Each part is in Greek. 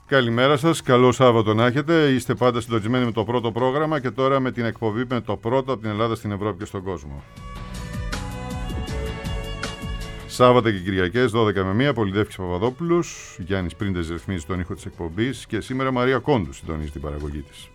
Καλημέρα σας, καλό Σάββατο να έχετε. Είστε πάντα συντονισμένοι με το πρώτο πρόγραμμα και τώρα με την εκπομπή με το πρώτο από την Ελλάδα στην Ευρώπη και στον κόσμο. Σάββατα και Κυριακές, 12 με 1, Πολυδεύκης Παπαδόπουλος, Γιάννης Πρίντεζ ρυθμίζει τον ήχο της εκπομπής και σήμερα Μαρία Κόντου συντονίζει την παραγωγή της.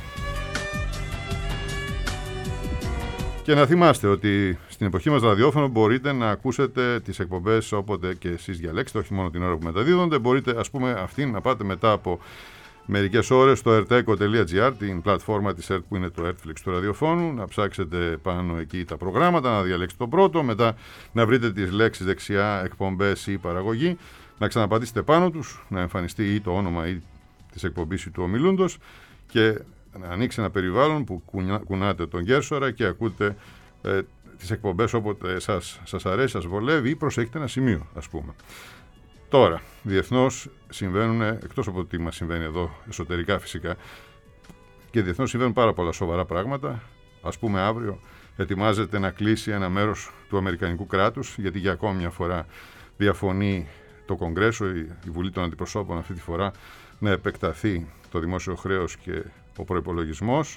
Και να θυμάστε ότι στην εποχή μας ραδιόφωνο μπορείτε να ακούσετε τις εκπομπές όποτε και εσείς διαλέξετε, όχι μόνο την ώρα που μεταδίδονται. Μπορείτε, ας πούμε, αυτήν να πάτε μετά από μερικές ώρες στο erteco.gr, την πλατφόρμα της ΕΡΤ που είναι το Ertflix του ραδιοφώνου, να ψάξετε πάνω εκεί τα προγράμματα, να διαλέξετε το πρώτο, μετά να βρείτε τις λέξεις δεξιά εκπομπές ή παραγωγή, να ξαναπατήσετε πάνω τους, να εμφανιστεί ή το όνομα ή της εκπομπής ή του ομιλούντος και να ανοίξει ένα περιβάλλον που κουνάτε τον κέρσορα και ακούτε τις εκπομπές όποτε σας αρέσει, σας βολεύει ή προσέχετε ένα σημείο, ας πούμε. Τώρα, διεθνώς συμβαίνουν, εκτός από τι μας συμβαίνει εδώ εσωτερικά φυσικά, και διεθνώς συμβαίνουν πάρα πολλά σοβαρά πράγματα. Ας πούμε, αύριο ετοιμάζεται να κλείσει ένα μέρος του Αμερικανικού κράτους, γιατί για ακόμη μια φορά διαφωνεί το Κογκρέσο, η Βουλή των Αντιπροσώπων αυτή τη φορά, να επεκταθεί το δημόσιο χρέος και ο προϋπολογισμός.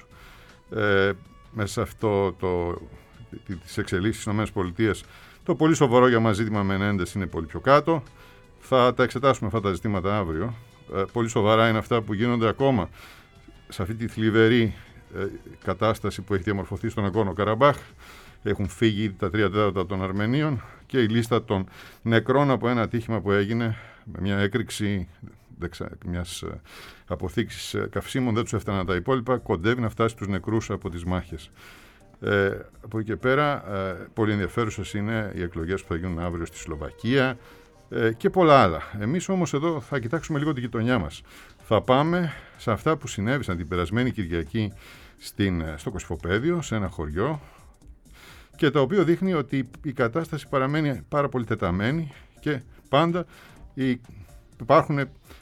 Μέσα σε αυτό τις εξελίξεις στις ΗΠΑ, το πολύ σοβαρό για μας ζήτημα Μενέντες είναι πολύ πιο κάτω. Θα τα εξετάσουμε αυτά τα ζητήματα αύριο. Πολύ σοβαρά είναι αυτά που γίνονται ακόμα σε αυτή τη θλιβερή κατάσταση που έχει διαμορφωθεί στον Ναγκόρνο Καραμπάχ. Έχουν φύγει τα 3/4 των Αρμενίων και η λίστα των νεκρών από ένα ατύχημα που έγινε με μια έκρηξη μιας αποθήκης καυσίμων, δεν τους έφταναν τα υπόλοιπα, κοντεύει να φτάσει τους νεκρούς από τις μάχες. Από εκεί και πέρα, πολύ ενδιαφέρουσες είναι οι εκλογές που θα γίνουν αύριο στη Σλοβακία και πολλά άλλα. Εμείς όμως εδώ θα κοιτάξουμε λίγο την γειτονιά μας. Θα πάμε σε αυτά που συνέβησαν την περασμένη Κυριακή στο Κωσυφοπαίδιο, σε ένα χωριό, και το οποίο δείχνει ότι η κατάσταση παραμένει πάρα πολύ τεταμένη και πάντα υπάρχουν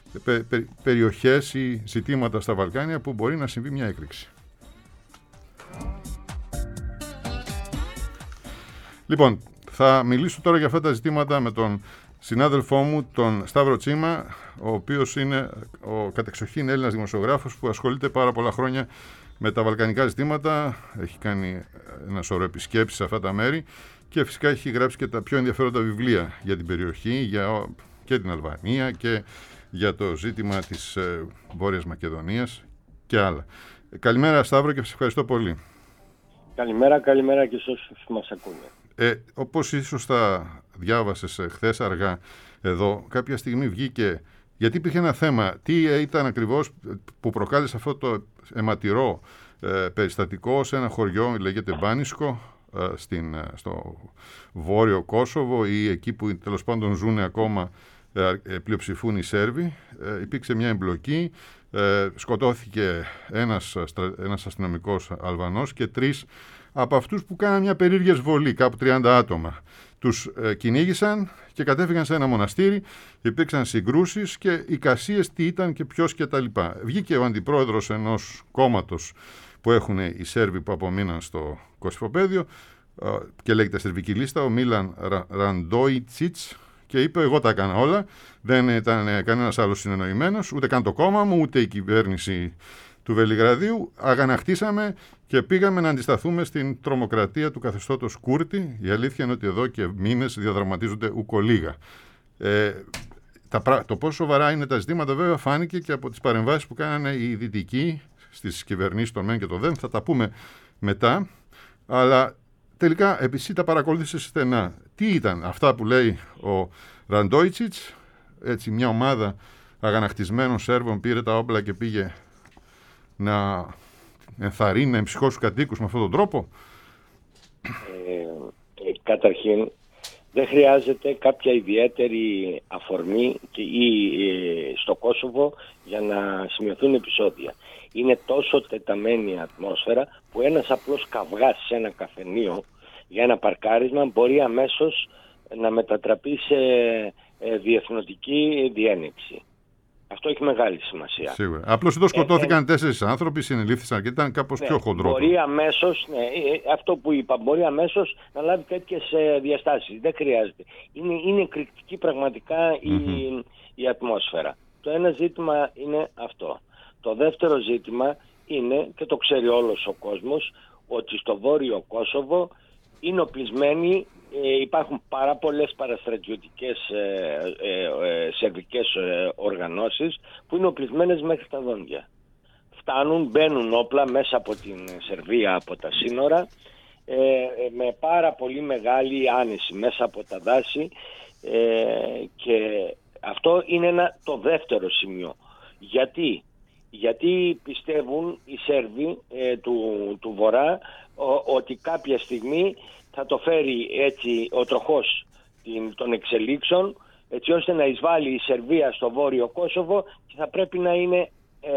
περιοχές ή ζητήματα στα Βαλκάνια που μπορεί να συμβεί μια έκρηξη. Λοιπόν, θα μιλήσω τώρα για αυτά τα ζητήματα με τον συνάδελφό μου, τον Σταύρο Τσίμα, ο οποίος είναι ο κατεξοχήν Έλληνας δημοσιογράφος που ασχολείται πάρα πολλά χρόνια με τα βαλκανικά ζητήματα, έχει κάνει ένα σωρό επισκέψεις σε αυτά τα μέρη και φυσικά έχει γράψει και τα πιο ενδιαφέροντα βιβλία για την περιοχή, και την Αλβανία και για το ζήτημα της Βόρειας Μακεδονίας και άλλα. Καλημέρα Σταύρο και σας ευχαριστώ πολύ. Καλημέρα και σε όσους μας ακούνε. Όπως ίσως τα διάβασες χθες αργά εδώ, κάποια στιγμή βγήκε, γιατί υπήρχε ένα θέμα, τι ήταν ακριβώς που προκάλεσε αυτό το αιματηρό περιστατικό σε ένα χωριό, λέγεται Μπάνισκο, στο βόρειο Κόσοβο ή εκεί που τέλος πάντων ζουν ακόμα, πλειοψηφούν οι Σέρβοι. Υπήρξε μια εμπλοκή, σκοτώθηκε ένας αστυνομικός Αλβανός και 3 από αυτούς που κάναν μια περίεργη εισβολή, κάπου 30 άτομα. Τους κυνήγησαν και κατέφυγαν σε ένα μοναστήρι, υπήρξαν συγκρούσεις και εικασίες τι ήταν και ποιος και τα λοιπά. Βγήκε ο αντιπρόεδρος ενός κόμματος που έχουν οι Σέρβοι που απομείναν στο Κωσυφοπαίδιο και λέγεται Σερβική Λίστα, ο Μίλαν Ραντόιτσιτς, και είπε: εγώ τα έκανα όλα, δεν ήταν κανένας άλλος συνεννοημένος, ούτε καν το κόμμα μου, ούτε η κυβέρνηση του Βελιγραδίου. Αγανακτήσαμε και πήγαμε να αντισταθούμε στην τρομοκρατία του καθεστώτος Κούρτη. Η αλήθεια είναι ότι εδώ και μήνες διαδραματίζονται ουκολίγα. Το πόσο σοβαρά είναι τα ζητήματα βέβαια φάνηκε και από τις παρεμβάσεις που κάνανε οι δυτικοί στις κυβερνήσεις των ΜΕΝ και των ΔΕΝ. Θα τα πούμε μετά. Αλλά τελικά εσύ τα παρακολούθησες στενά. Τι ήταν αυτά που λέει ο Ραντόιτσιτς, έτσι μια ομάδα αγανακτισμένων Σέρβων πήρε τα όπλα και πήγε να ενθαρρύνει, να εμψυχώσει τους κατοίκους με αυτόν τον τρόπο? Καταρχήν, δεν χρειάζεται κάποια ιδιαίτερη αφορμή στο Κόσοβο για να σημειωθούν επεισόδια. Είναι τόσο τεταμένη η ατμόσφαιρα που ένας απλός καυγάς σε ένα καφενείο για ένα παρκάρισμα μπορεί αμέσως να μετατραπεί σε διεθνωτική διένεξη. Αυτό έχει μεγάλη σημασία. Σίγουρα. Απλώς εδώ σκοτώθηκαν 4 άνθρωποι, συνελήφθησαν και ήταν κάπως πιο χοντρό. Μπορεί αμέσως, αυτό που είπα, μπορεί αμέσως να λάβει τέτοιες διαστάσεις. Δεν χρειάζεται. Είναι εκρηκτική πραγματικά η ατμόσφαιρα. Το ένα ζήτημα είναι αυτό. Το δεύτερο ζήτημα είναι, και το ξέρει όλος ο κόσμος, ότι στο Βόρειο Κόσοβο είναι οπλισμένοι, υπάρχουν πάρα πολλές παραστρατιωτικές σερβικές οργανώσεις που είναι οπλισμένες μέχρι τα δόντια. Φτάνουν, μπαίνουν όπλα μέσα από την Σερβία, από τα σύνορα, με πάρα πολύ μεγάλη άνεση μέσα από τα δάση, και αυτό είναι το δεύτερο σημείο. Γιατί πιστεύουν οι Σέρβοι του Βορρά ότι κάποια στιγμή θα το φέρει έτσι ο τροχός των εξελίξεων, έτσι ώστε να εισβάλλει η Σερβία στο Βόρειο Κόσοβο και θα πρέπει να είναι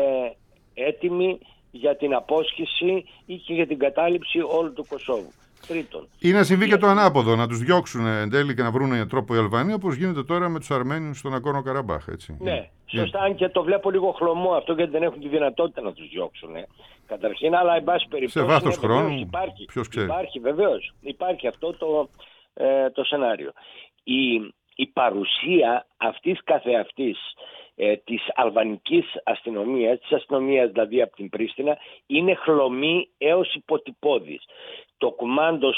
έτοιμη για την απόσχηση ή και για την κατάληψη όλου του Κωσόβου. Τρίτον. Ή να συμβεί και το ανάποδο, να τους διώξουν εν τέλει και να βρουν τρόπο οι Αλβανοί, όπως γίνεται τώρα με τους Αρμένιους στον Ναγκόρνο Καραμπάχ, έτσι. Ναι, σωστά, αν και το βλέπω λίγο χλωμό αυτό, γιατί δεν έχουν τη δυνατότητα να τους διώξουν. Καταρχήν, αλλά εν πάση περιπτώσει. Σε βάθος χρόνου, ποιος ξέρει. Υπάρχει βεβαίως. Υπάρχει αυτό το σενάριο. Η παρουσία αυτής καθεαυτής της αλβανικής αστυνομίας, της αστυνομίας δηλαδή από την Πρίστινα, είναι χλωμή έως υποτυπώδης. Το κουμάντο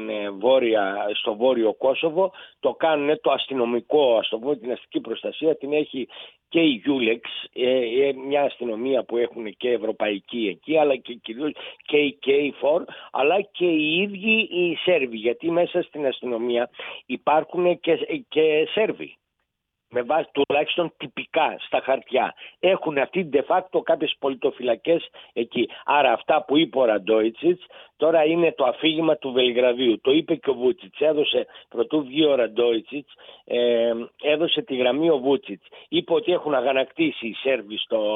στο Βόρειο Κόσοβο το κάνουν το αστυνομικό, την αστική προστασία την έχει και η Ιούλεξ, μια αστυνομία που έχουν και ευρωπαϊκή εκεί, αλλά και κυρίως και η KFOR, αλλά και οι ίδιοι οι Σέρβοι, γιατί μέσα στην αστυνομία υπάρχουν και Σέρβοι. Με βάση τουλάχιστον τυπικά στα χαρτιά. Έχουν αυτοί de facto κάποιες πολιτοφυλακές εκεί. Άρα αυτά που είπε ο Ραντόιτσιτς τώρα είναι το αφήγημα του Βελιγραδίου. Το είπε και ο Βούτσιτς. Πρωτού βγει ο Ραντόιτσιτς, έδωσε τη γραμμή ο Βούτσιτς. Είπε ότι έχουν αγανακτήσει οι Σέρβοι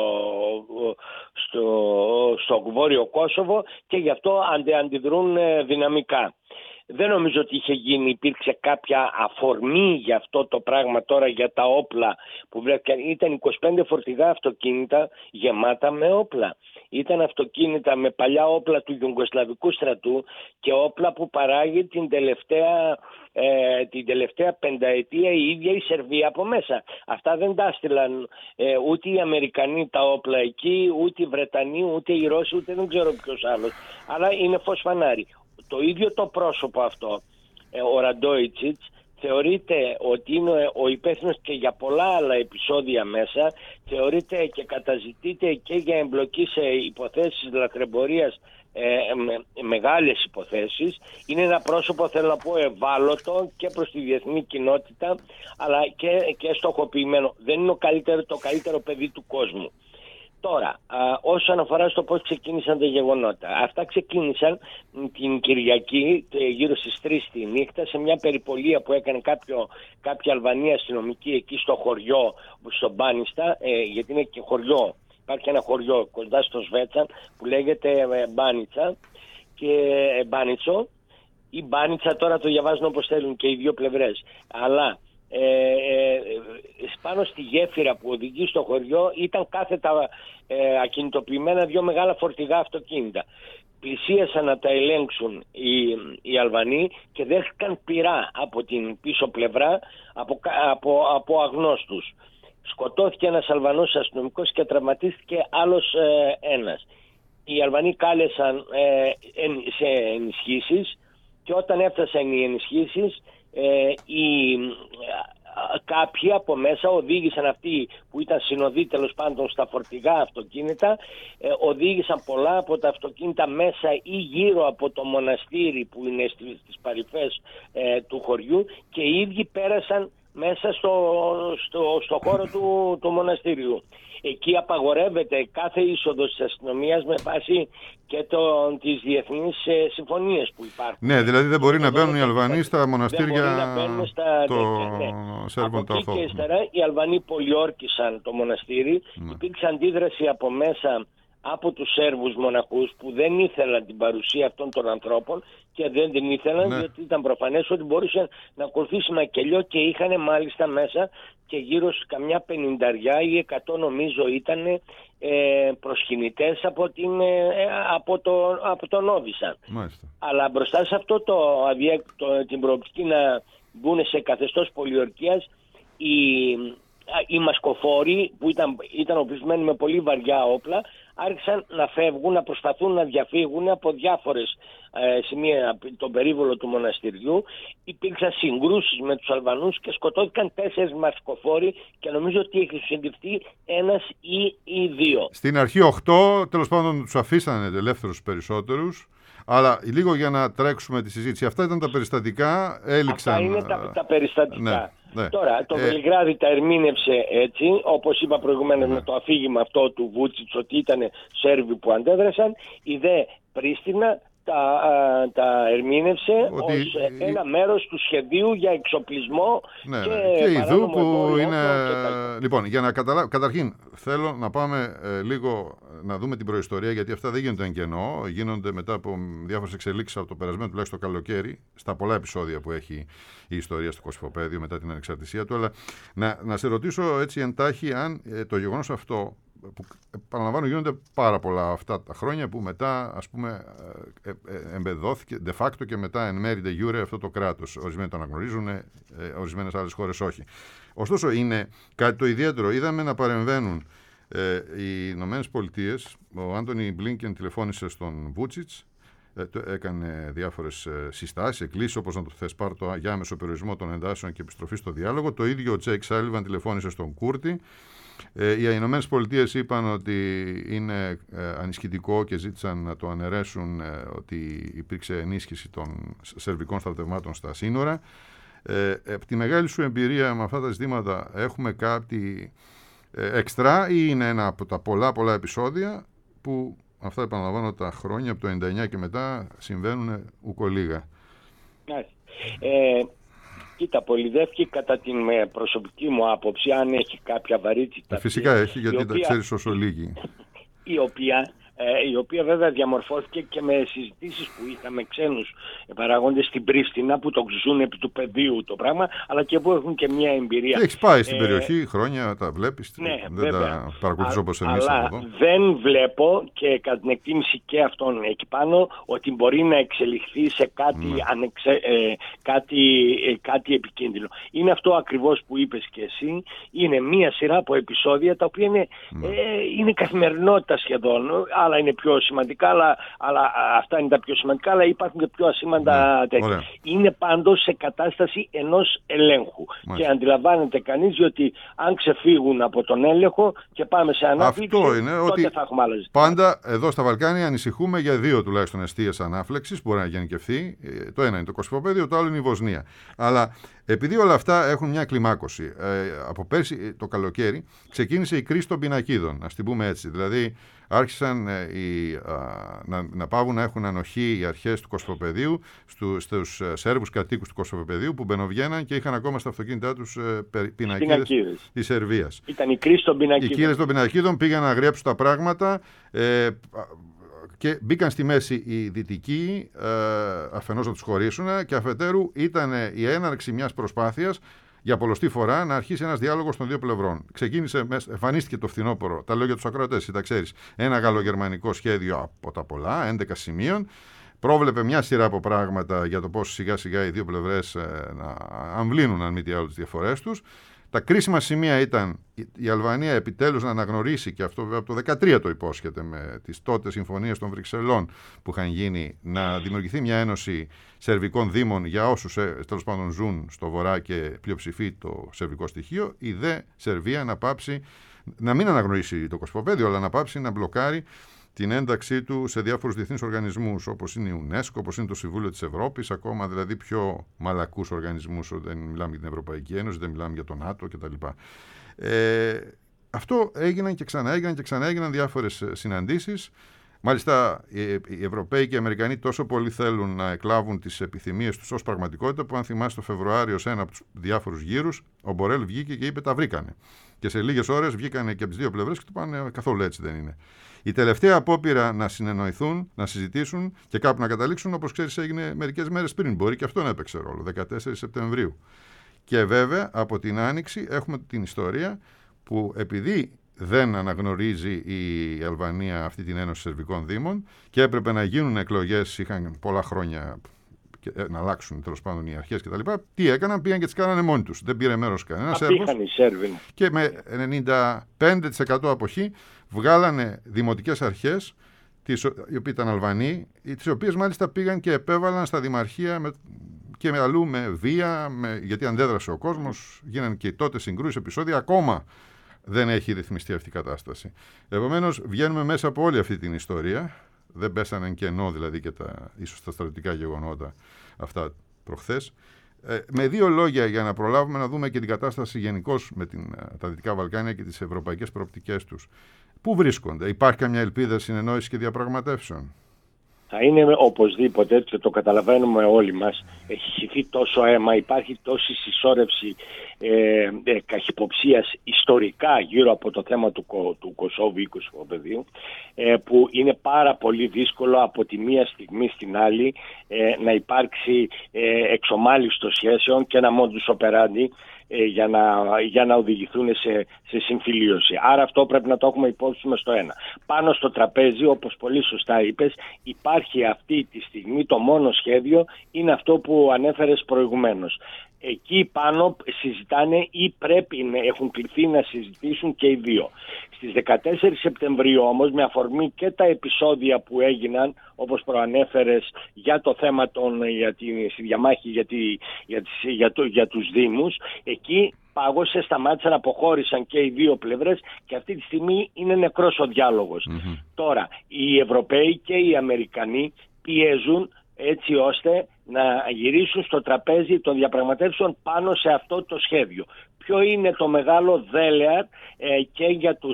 στο Βόρειο Κόσοβο και γι' αυτό αντιδρούν δυναμικά. Δεν νομίζω ότι υπήρξε κάποια αφορμή για αυτό το πράγμα τώρα, για τα όπλα που βρέθηκαν. Ήταν 25 φορτηγά αυτοκίνητα γεμάτα με όπλα. Ήταν αυτοκίνητα με παλιά όπλα του Ιουγκοσλαβικού στρατού και όπλα που παράγει την τελευταία πενταετία η ίδια η Σερβία από μέσα. Αυτά δεν τα έστειλαν ούτε οι Αμερικανοί τα όπλα εκεί, ούτε οι Βρετανοί, ούτε οι Ρώσοι, ούτε δεν ξέρω ποιος άλλος. Αλλά είναι φως φανάρι. Το ίδιο το πρόσωπο αυτό, ο Ραντόιτσιτς, θεωρείται ότι είναι ο υπεύθυνος και για πολλά άλλα επεισόδια μέσα, θεωρείται και καταζητείται και για εμπλοκή σε υποθέσεις λαθρεμπορίας, μεγάλες υποθέσεις. Είναι ένα πρόσωπο, θέλω να πω, ευάλωτο και προς τη διεθνή κοινότητα, αλλά και στοχοποιημένο. Δεν είναι το καλύτερο παιδί του κόσμου. Τώρα, όσον αφορά στο πώς ξεκίνησαν τα γεγονότα. Αυτά ξεκίνησαν την Κυριακή γύρω στις 3 τη νύχτα σε μια περιπολία που έκανε κάποια Αλβανία αστυνομική εκεί στο χωριό, στο Μπάνιστα, γιατί είναι και χωριό. Υπάρχει ένα χωριό κοντά στο Σβέτσαν που λέγεται Μπάνιτσα και Μπάνιτσο ή Μπάνιτσα, τώρα το διαβάζουν όπως θέλουν και οι δύο πλευρές. Αλλά πάνω στη γέφυρα που οδηγεί στο χωριό ήταν κάθετα ακινητοποιημένα 2 μεγάλα φορτηγά αυτοκίνητα. Πλησίασαν να τα ελέγξουν οι Αλβανοί και δέχτηκαν πυρά από την πίσω πλευρά από αγνώστους. Σκοτώθηκε ένας Αλβανός αστυνομικός και τραυματίστηκε άλλος ένας. Οι Αλβανοί κάλεσαν σε ενισχύσεις και όταν έφτασαν οι ενισχύσεις, κάποιοι από μέσα οδήγησαν, αυτοί που ήταν συνοδοί τέλος πάντων στα φορτηγά αυτοκίνητα, οδήγησαν πολλά από τα αυτοκίνητα μέσα ή γύρω από το μοναστήρι που είναι στις παρυφές του χωριού και οι ίδιοι πέρασαν μέσα στο χώρο του μοναστήριου. Εκεί απαγορεύεται κάθε είσοδος της αστυνομίας με βάση και τις διεθνείς συμφωνίες που υπάρχουν. Ναι, δηλαδή δεν μπορεί να μπαίνουν οι Αλβανοί στα μοναστήρια των Σέρβων. Από εκεί και ύστερα οι Αλβανοί πολιόρκησαν το μοναστήρι. Υπήρξε αντίδραση από μέσα από τους Σέρβους μοναχούς που δεν ήθελαν την παρουσία αυτών των ανθρώπων και δεν την ήθελαν, γιατί ήταν προφανές ότι μπορούσε να ακολουθήσει μακελιό και είχαν μάλιστα μέσα και γύρω σε καμιά 50 ή 100 νομίζω ήταν προσκυνητές από τον Όβισαν. Αλλά μπροστά σε αυτό την προοπτική να μπουν σε καθεστώς πολιορκίας, οι μασκοφόροι που ήταν οπλισμένοι με πολύ βαριά όπλα άρχισαν να φεύγουν, να προσπαθούν να διαφύγουν από διάφορες σημεία τον περίβολο του μοναστηριού. Υπήρξαν συγκρούσεις με τους Αλβανούς και σκοτώθηκαν 4 μασκοφόροι και νομίζω ότι έχει συντηφθεί 1 ή 2. Στην αρχή 8, τέλος πάντων τους αφήσανε ελεύθερους περισσότερους. Αλλά λίγο για να τρέξουμε τη συζήτηση. Αυτά ήταν τα περιστατικά, έληξαν. Αυτά είναι τα περιστατικά. Ναι. Τώρα, το Βελιγράδι τα ερμήνευσε έτσι, όπως είπα προηγουμένως, με το αφήγημα αυτό του Βούτσιτς ότι ήταν Σέρβοι που αντέδρασαν. Η δε Πρίστινα τα ερμήνευσε ως ένα μέρος του σχεδίου για εξοπλισμό και ιδού που είναι... Λοιπόν, για να καταρχήν θέλω να πάμε λίγο να δούμε την προϊστορία, γιατί αυτά δεν γίνονται εν κενό, γίνονται μετά από διάφορες εξελίξεις από το περασμένο τουλάχιστον καλοκαίρι, στα πολλά επεισόδια που έχει η ιστορία στο Κωσυφοπαίδιο μετά την ανεξαρτησία του. Αλλά να σε ρωτήσω έτσι εντάχει αν το γεγονός αυτό, που επαναλαμβάνω γίνονται πάρα πολλά αυτά τα χρόνια, που μετά ας πούμε εμπεδόθηκε de facto και μετά εν μέρει de jure αυτό το κράτος. Ορισμένοι το αναγνωρίζουν, ορισμένες άλλες χώρες όχι. Ωστόσο είναι κάτι το ιδιαίτερο. Είδαμε να παρεμβαίνουν οι Ηνωμένες Πολιτείες. Ο Άντονι Μπλίνκεν τηλεφώνησε στον Βούτσιτς, έκανε διάφορες συστάσεις, εκκλήσεις, όπως να το θες πάρτο για άμεσο περιορισμό των εντάσεων και επιστροφή στο διάλογο. Το ίδιο ο Τζέικ Σάλιβαν τηλεφώνησε στον Κούρτι. Οι Ηνωμένες Πολιτείες είπαν ότι είναι ανισχυτικό και ζήτησαν να το αναιρέσουν ότι υπήρξε ενίσχυση των σερβικών στρατευμάτων στα σύνορα. Από τη μεγάλη σου εμπειρία με αυτά τα ζητήματα έχουμε κάτι εξτρά ή είναι ένα από τα πολλά επεισόδια που αυτά επαναλαμβάνω τα χρόνια από το 99 και μετά συμβαίνουν ουκολίγα? Κοίτα, πολυδεύει κατά την προσωπική μου άποψη, αν έχει κάποια βαρύτητα. Φυσικά έχει, γιατί τα ξέρεις όσο λίγοι. Η οποία βέβαια διαμορφώθηκε και με συζητήσεις που είχαμε ξένους παραγόντες στην Πρίστινα που το ζουν επί του πεδίου το πράγμα, αλλά και που έχουν και μια εμπειρία. Έχεις πάει στην περιοχή χρόνια, τα βλέπεις, ναι, δεν βέβαια. Τα παρακολουθείς όπως εμείς αλλά εδώ. Δεν βλέπω, και κατά την εκτίμηση και αυτών εκεί πάνω, ότι μπορεί να εξελιχθεί σε κάτι επικίνδυνο. Είναι αυτό ακριβώς που είπες και εσύ. Είναι μία σειρά από επεισόδια τα οποία είναι καθημερινότητα σχεδόν. Άλλα είναι πιο σημαντικά, αλλά αυτά είναι τα πιο σημαντικά, αλλά υπάρχουν και πιο ασήμαντα τέτοια. Ωραία. Είναι πάντως σε κατάσταση ενός ελέγχου. Και αντιλαμβάνεται κανείς ότι αν ξεφύγουν από τον έλεγχο και πάμε σε ανάφλεξη, αυτό είναι, τότε ότι θα έχουμε άλλα ζητήματα. Πάντα εδώ στα Βαλκάνια ανησυχούμε για 2 τουλάχιστον εστίες ανάφλεξης, μπορεί να γενικευθεί. Το ένα είναι το Κωσυφοπαίδιο, το άλλο είναι η Βοσνία. Αλλά επειδή όλα αυτά έχουν μια κλιμάκωση, από πέρσι το καλοκαίρι ξεκίνησε η κρίση των πινακίδων, ας την πούμε έτσι. Δηλαδή άρχισαν να πάβουν να έχουν ανοχή οι αρχές του Κωσυφοπεδίου στους Σέρβους κατοίκους του Κωσυφοπεδίου που μπαινοβγαίναν και είχαν ακόμα στα αυτοκίνητά τους πινακίδες της Σερβίας. Ήταν η κρίση των πινακίδων. Οι κρίση των πινακίδων πήγαν να αγριέψουν τα πράγματα και μπήκαν στη μέση οι δυτικοί, αφενός να τους χωρίσουν, και αφετέρου ήταν η έναρξη μιας προσπάθειας για πολλοστή φορά να αρχίσει ένας διάλογος των δύο πλευρών. Εμφανίστηκε το φθινόπωρο, τα λέω για τους ακροατές, τα ξέρεις, ένα γαλλογερμανικό σχέδιο από τα πολλά, 11 σημείων. Πρόβλεπε μια σειρά από πράγματα για το πώς σιγά σιγά οι δύο πλευρές να αμβλύνουν, αν μη τι άλλο, τις διαφορές τους. Τα κρίσιμα σημεία ήταν η Αλβανία επιτέλους να αναγνωρίσει, και αυτό βέβαια από το 2013 το υπόσχεται με τις τότε συμφωνίες των Βρυξελών που είχαν γίνει, να δημιουργηθεί μια ένωση σερβικών δήμων για όσους τέλος πάντων ζουν στο βορρά και πλειοψηφεί το σερβικό στοιχείο. Η δε Σερβία να πάψει, να μην αναγνωρίσει το Κωσυφοπαίδιο, αλλά να πάψει να μπλοκάρει την ένταξή του σε διάφορους διεθνείς οργανισμούς, όπως είναι η UNESCO, όπως είναι το Συμβούλιο της Ευρώπης, ακόμα δηλαδή πιο μαλακούς οργανισμούς, δεν μιλάμε για την Ευρωπαϊκή Ένωση, δεν μιλάμε για το ΝΑΤΟ κτλ. Αυτό έγιναν και ξαναέγιναν διάφορες συναντήσεις. Μάλιστα, οι Ευρωπαίοι και οι Αμερικανοί τόσο πολύ θέλουν να εκλάβουν τις επιθυμίες τους ως πραγματικότητα, που αν θυμάσαι το Φεβρουάριο σε ένα από τους διάφορους γύρους, ο Μπορέλ βγήκε και είπε τα βρήκανε. Και σε λίγες ώρες βγήκανε και από τις δύο πλευρές και του πάνε καθόλου έτσι δεν είναι. Η τελευταία απόπειρα να συνεννοηθούν, να συζητήσουν και κάπου να καταλήξουν, όπως ξέρεις, έγινε μερικές μέρες πριν. Μπορεί και αυτό να έπαιξε ρόλο, 14 Σεπτεμβρίου. Και βέβαια από την Άνοιξη έχουμε την ιστορία που επειδή δεν αναγνωρίζει η Αλβανία αυτή την Ένωση Σερβικών Δήμων και έπρεπε να γίνουν εκλογές, είχαν πολλά χρόνια να αλλάξουν τέλος πάντων οι αρχές κτλ. Τι έκαναν, πήγαν και τις κάνανε μόνοι τους. Δεν πήρε μέρος κανένας Σέρβος. Και με 95% αποχή βγάλανε δημοτικές αρχές, οι οποίοι ήταν Αλβανοί, τις οποίες μάλιστα πήγαν και επέβαλαν στα δημαρχία και με αλλού με βία, γιατί αντέδρασε ο κόσμος, γίνανε και τότε συγκρούσεις, επεισόδια, ακόμα δεν έχει ρυθμιστεί αυτή η κατάσταση. Επομένως, βγαίνουμε μέσα από όλη αυτή την ιστορία. Δεν πέσανε κενό δηλαδή και ίσως τα στρατιωτικά γεγονότα αυτά προχθές. Με δύο λόγια για να προλάβουμε να δούμε και την κατάσταση γενικώς με τα Δυτικά Βαλκάνια και τις ευρωπαϊκές προοπτικές τους. Πού βρίσκονται, υπάρχει καμιά ελπίδα συνεννόησης και διαπραγματεύσεων? Θα είναι οπωσδήποτε, και το καταλαβαίνουμε όλοι μας, έχει χυθεί τόσο αίμα, υπάρχει τόση συσσόρευση καχυποψίας ιστορικά γύρω από το θέμα του Κωσόβου ή Κωσυφοπεδίου, που είναι πάρα πολύ δύσκολο από τη μία στιγμή στην άλλη να υπάρξει εξομάλυση των σχέσεων και ένα modus operandi για να οδηγηθούν σε συμφιλίωση. Άρα αυτό πρέπει να το έχουμε υπόψη μας στο ένα. Πάνω στο τραπέζι, όπως πολύ σωστά είπες, υπάρχει αυτή τη στιγμή το μόνο σχέδιο, είναι αυτό που ανέφερες προηγουμένως. Εκεί πάνω συζητάνε ή έχουν κληθεί να συζητήσουν και οι δύο. Στις 14 Σεπτεμβρίου όμως, με αφορμή και τα επεισόδια που έγιναν, όπως προανέφερες, για το θέμα στη διαμάχη για τους Δήμους, εκεί πάγωσε, σταμάτησαν, αποχώρησαν και οι δύο πλευρές και αυτή τη στιγμή είναι νεκρός ο διάλογος. Mm-hmm. Τώρα, οι Ευρωπαίοι και οι Αμερικανοί πιέζουν έτσι ώστε να γυρίσουν στο τραπέζι των διαπραγματεύσεων πάνω σε αυτό το σχέδιο. Ποιο είναι το μεγάλο δέλεαρ και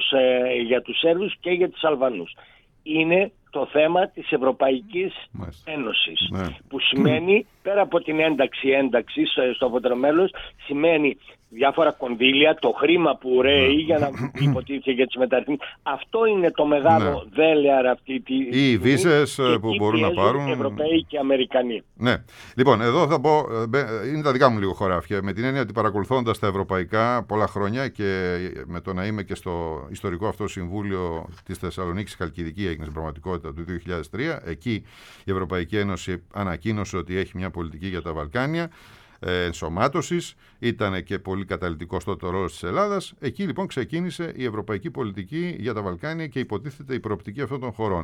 για τους Σέρβους και για τους Αλβανούς? Είναι το θέμα της Ευρωπαϊκής Ένωσης, που σημαίνει, πέρα από την ένταξη στο αποτελεσμέλος, σημαίνει διάφορα κονδύλια, το χρήμα που ρέει για να υποτίθεται για τις μεταρρυθμίσεις. Αυτό είναι το μεγάλο δέλεαρ αυτή τη στιγμή. Οι βίζες που μπορούν να πάρουν Ευρωπαίοι και Αμερικανοί. Ναι. Λοιπόν, εδώ θα πω, είναι τα δικά μου λίγο χωράφια, με την έννοια ότι παρακολουθώντας τα ευρωπαϊκά πολλά χρόνια και με το να είμαι και στο ιστορικό αυτό συμβούλιο της Θεσσαλονίκης, Χαλκιδική έγινε στην πραγματικότητα του 2003, εκεί η Ευρωπαϊκή Ένωση ανακοίνωσε ότι έχει μια πολιτική για τα Βαλκάνια ενσωμάτωσης, ήταν και πολύ καταλυτικός τότε ο ρόλος της Ελλάδας. Εκεί λοιπόν ξεκίνησε η ευρωπαϊκή πολιτική για τα Βαλκάνια και υποτίθεται η προοπτική αυτών των χωρών.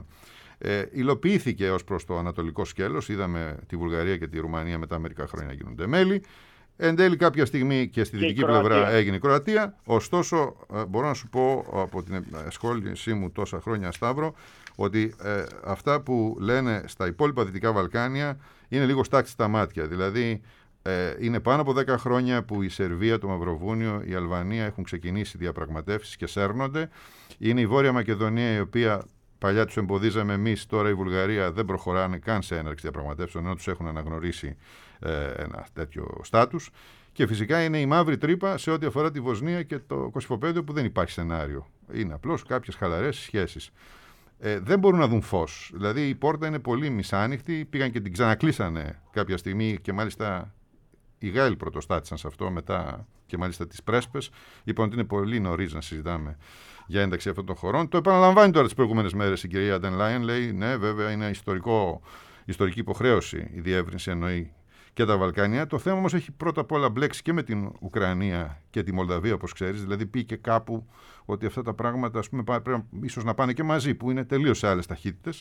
Υλοποιήθηκε ως προς το ανατολικό σκέλος, είδαμε τη Βουλγαρία και τη Ρουμανία μετά μερικά χρόνια να γίνονται μέλη. Εν τέλει κάποια στιγμή και στη δυτική πλευρά έγινε η Κροατία. Ωστόσο μπορώ να σου πω από την ασχόλησή μου τόσα χρόνια, Σταύρο, ότι αυτά που λένε στα υπόλοιπα Δυτικά Βαλκάνια είναι λίγο στάξει στα μάτια. Δηλαδή είναι πάνω από 10 χρόνια που η Σερβία, το Μαυροβούνιο, η Αλβανία έχουν ξεκινήσει διαπραγματεύσεις και σέρνονται. Είναι η Βόρεια Μακεδονία, η οποία παλιά τους εμποδίζαμε εμείς, τώρα η Βουλγαρία δεν προχωράνε καν σε έναρξη διαπραγματεύσεων, ενώ τους έχουν αναγνωρίσει ένα τέτοιο στάτους. Και φυσικά είναι η μαύρη τρύπα σε ό,τι αφορά τη Βοσνία και το Κωσυφοπέδιο, που δεν υπάρχει σενάριο. Είναι απλώς κάποιες χαλαρές σχέσεις. Δεν μπορούν να δουν φως. Δηλαδή η πόρτα είναι πολύ μισάνοιχτη. Πήγαν και την ξανακλείσανε κάποια στιγμή και μάλιστα οι Γάλλοι πρωτοστάτησαν σε αυτό μετά και μάλιστα τις Πρέσπες. Είπαν ότι είναι πολύ νωρίς να συζητάμε για ένταξη αυτών των χωρών. Το επαναλαμβάνει τώρα τις προηγούμενες μέρες η κυρία Ντερ Λάιεν. Λέει ναι, βέβαια είναι ιστορική υποχρέωση η διεύρυνση, εννοεί και τα Βαλκάνια. Το θέμα όμως έχει πρώτα απ' όλα μπλέξει και με την Ουκρανία και τη Μολδαβία, όπως ξέρεις. Δηλαδή πήγε κάπου ότι αυτά τα πράγματα πρέπει ίσως να πάνε και μαζί, που είναι τελείως σε άλλες ταχύτητες.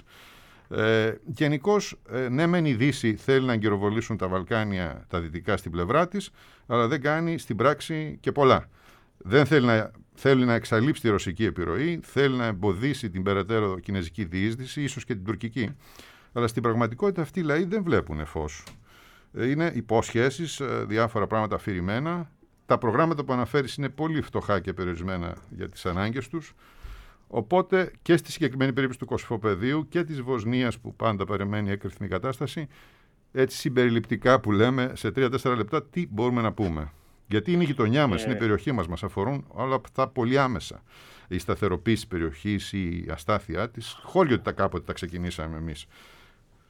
Γενικώς, ναι, μεν η Δύση θέλει να αγκυροβολήσουν τα Βαλκάνια τα δυτικά στην πλευρά της, αλλά δεν κάνει στην πράξη και πολλά. Δεν θέλει να εξαλείψει τη ρωσική επιρροή, θέλει να εμποδίσει την περαιτέρω κινέζικη διείσδυση, ίσως και την τουρκική. Αλλά στην πραγματικότητα αυτοί οι λαοί δεν βλέπουν φως. Είναι υποσχέσεις, διάφορα πράγματα αφηρημένα. Τα προγράμματα που αναφέρεις είναι πολύ φτωχά και περιορισμένα για τις ανάγκες τους. Οπότε και στη συγκεκριμένη περίπτωση του Κωσυφοπεδίου και της Βοσνίας, που πάντα περιμένει έκρηθμη κατάσταση, έτσι συμπεριληπτικά που λέμε σε 3-4 λεπτά τι μπορούμε να πούμε. Γιατί είναι η γειτονιά μας, είναι η περιοχή μας αφορούν όλα αυτά πολύ άμεσα. Η σταθεροποίηση της περιοχής, η αστάθειά της, χώρια ότι κάποτε τα ξεκινήσαμε εμείς.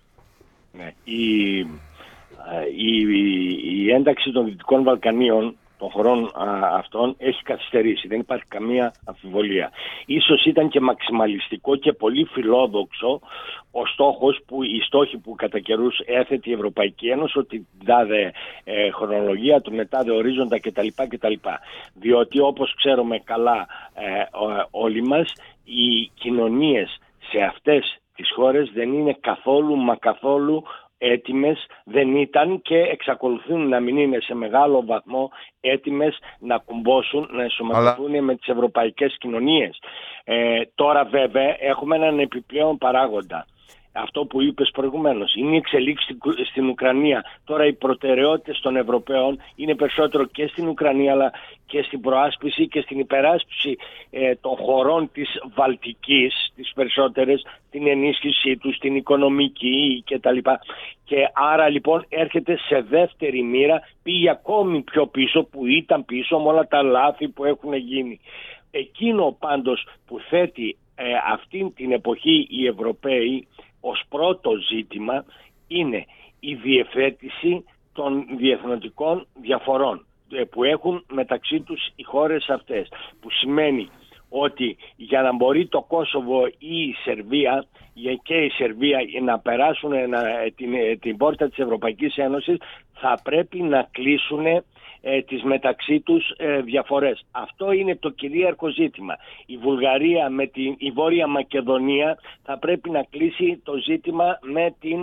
Ναι. Η ένταξη των Δυτικών Βαλκανίων των χωρών αυτών έχει καθυστερήσει. Δεν υπάρχει καμία αμφιβολία. Ίσως ήταν και μαξιμαλιστικό και πολύ φιλόδοξο οι στόχοι που κατά καιρούς έθετε η Ευρωπαϊκή Ένωση, ότι την τάδε χρονολογία, τον τάδε ορίζοντα κτλ. Διότι όπως ξέρουμε καλά όλοι μας, οι κοινωνίες σε αυτές τις χώρες δεν είναι καθόλου έτοιμες, δεν ήταν και εξακολουθούν να μην είναι σε μεγάλο βαθμό έτοιμες να κουμπώσουν, να ενσωματωθούν με τις ευρωπαϊκές κοινωνίες. Τώρα βέβαια έχουμε έναν επιπλέον παράγοντα. Αυτό που είπες προηγουμένως, είναι η εξελίξη στην Ουκρανία. Τώρα οι προτεραιότητες των Ευρωπαίων είναι περισσότερο και στην Ουκρανία, αλλά και στην προάσπιση και στην υπεράσπιση των χωρών της Βαλτικής, τις περισσότερες, την ενίσχυσή τους, την οικονομική κτλ. Και άρα λοιπόν έρχεται σε δεύτερη μοίρα, πήγε ακόμη πιο πίσω, που ήταν πίσω με όλα τα λάθη που έχουν γίνει. Εκείνο πάντως που θέτει αυτήν την εποχή οι Ευρωπαίοι ως πρώτο ζήτημα είναι η διευθέτηση των διεθνωτικών διαφορών που έχουν μεταξύ τους οι χώρες αυτές, που σημαίνει ότι για να μπορεί το Κόσοβο ή η Σερβία και η Σερβία να περάσουν την πόρτα της Ευρωπαϊκής Ένωσης, θα πρέπει να κλείσουν τις μεταξύ τους διαφορές. Αυτό είναι το κυρίαρχο ζήτημα. Η Βουλγαρία με η Βόρεια Μακεδονία θα πρέπει να κλείσει το ζήτημα με την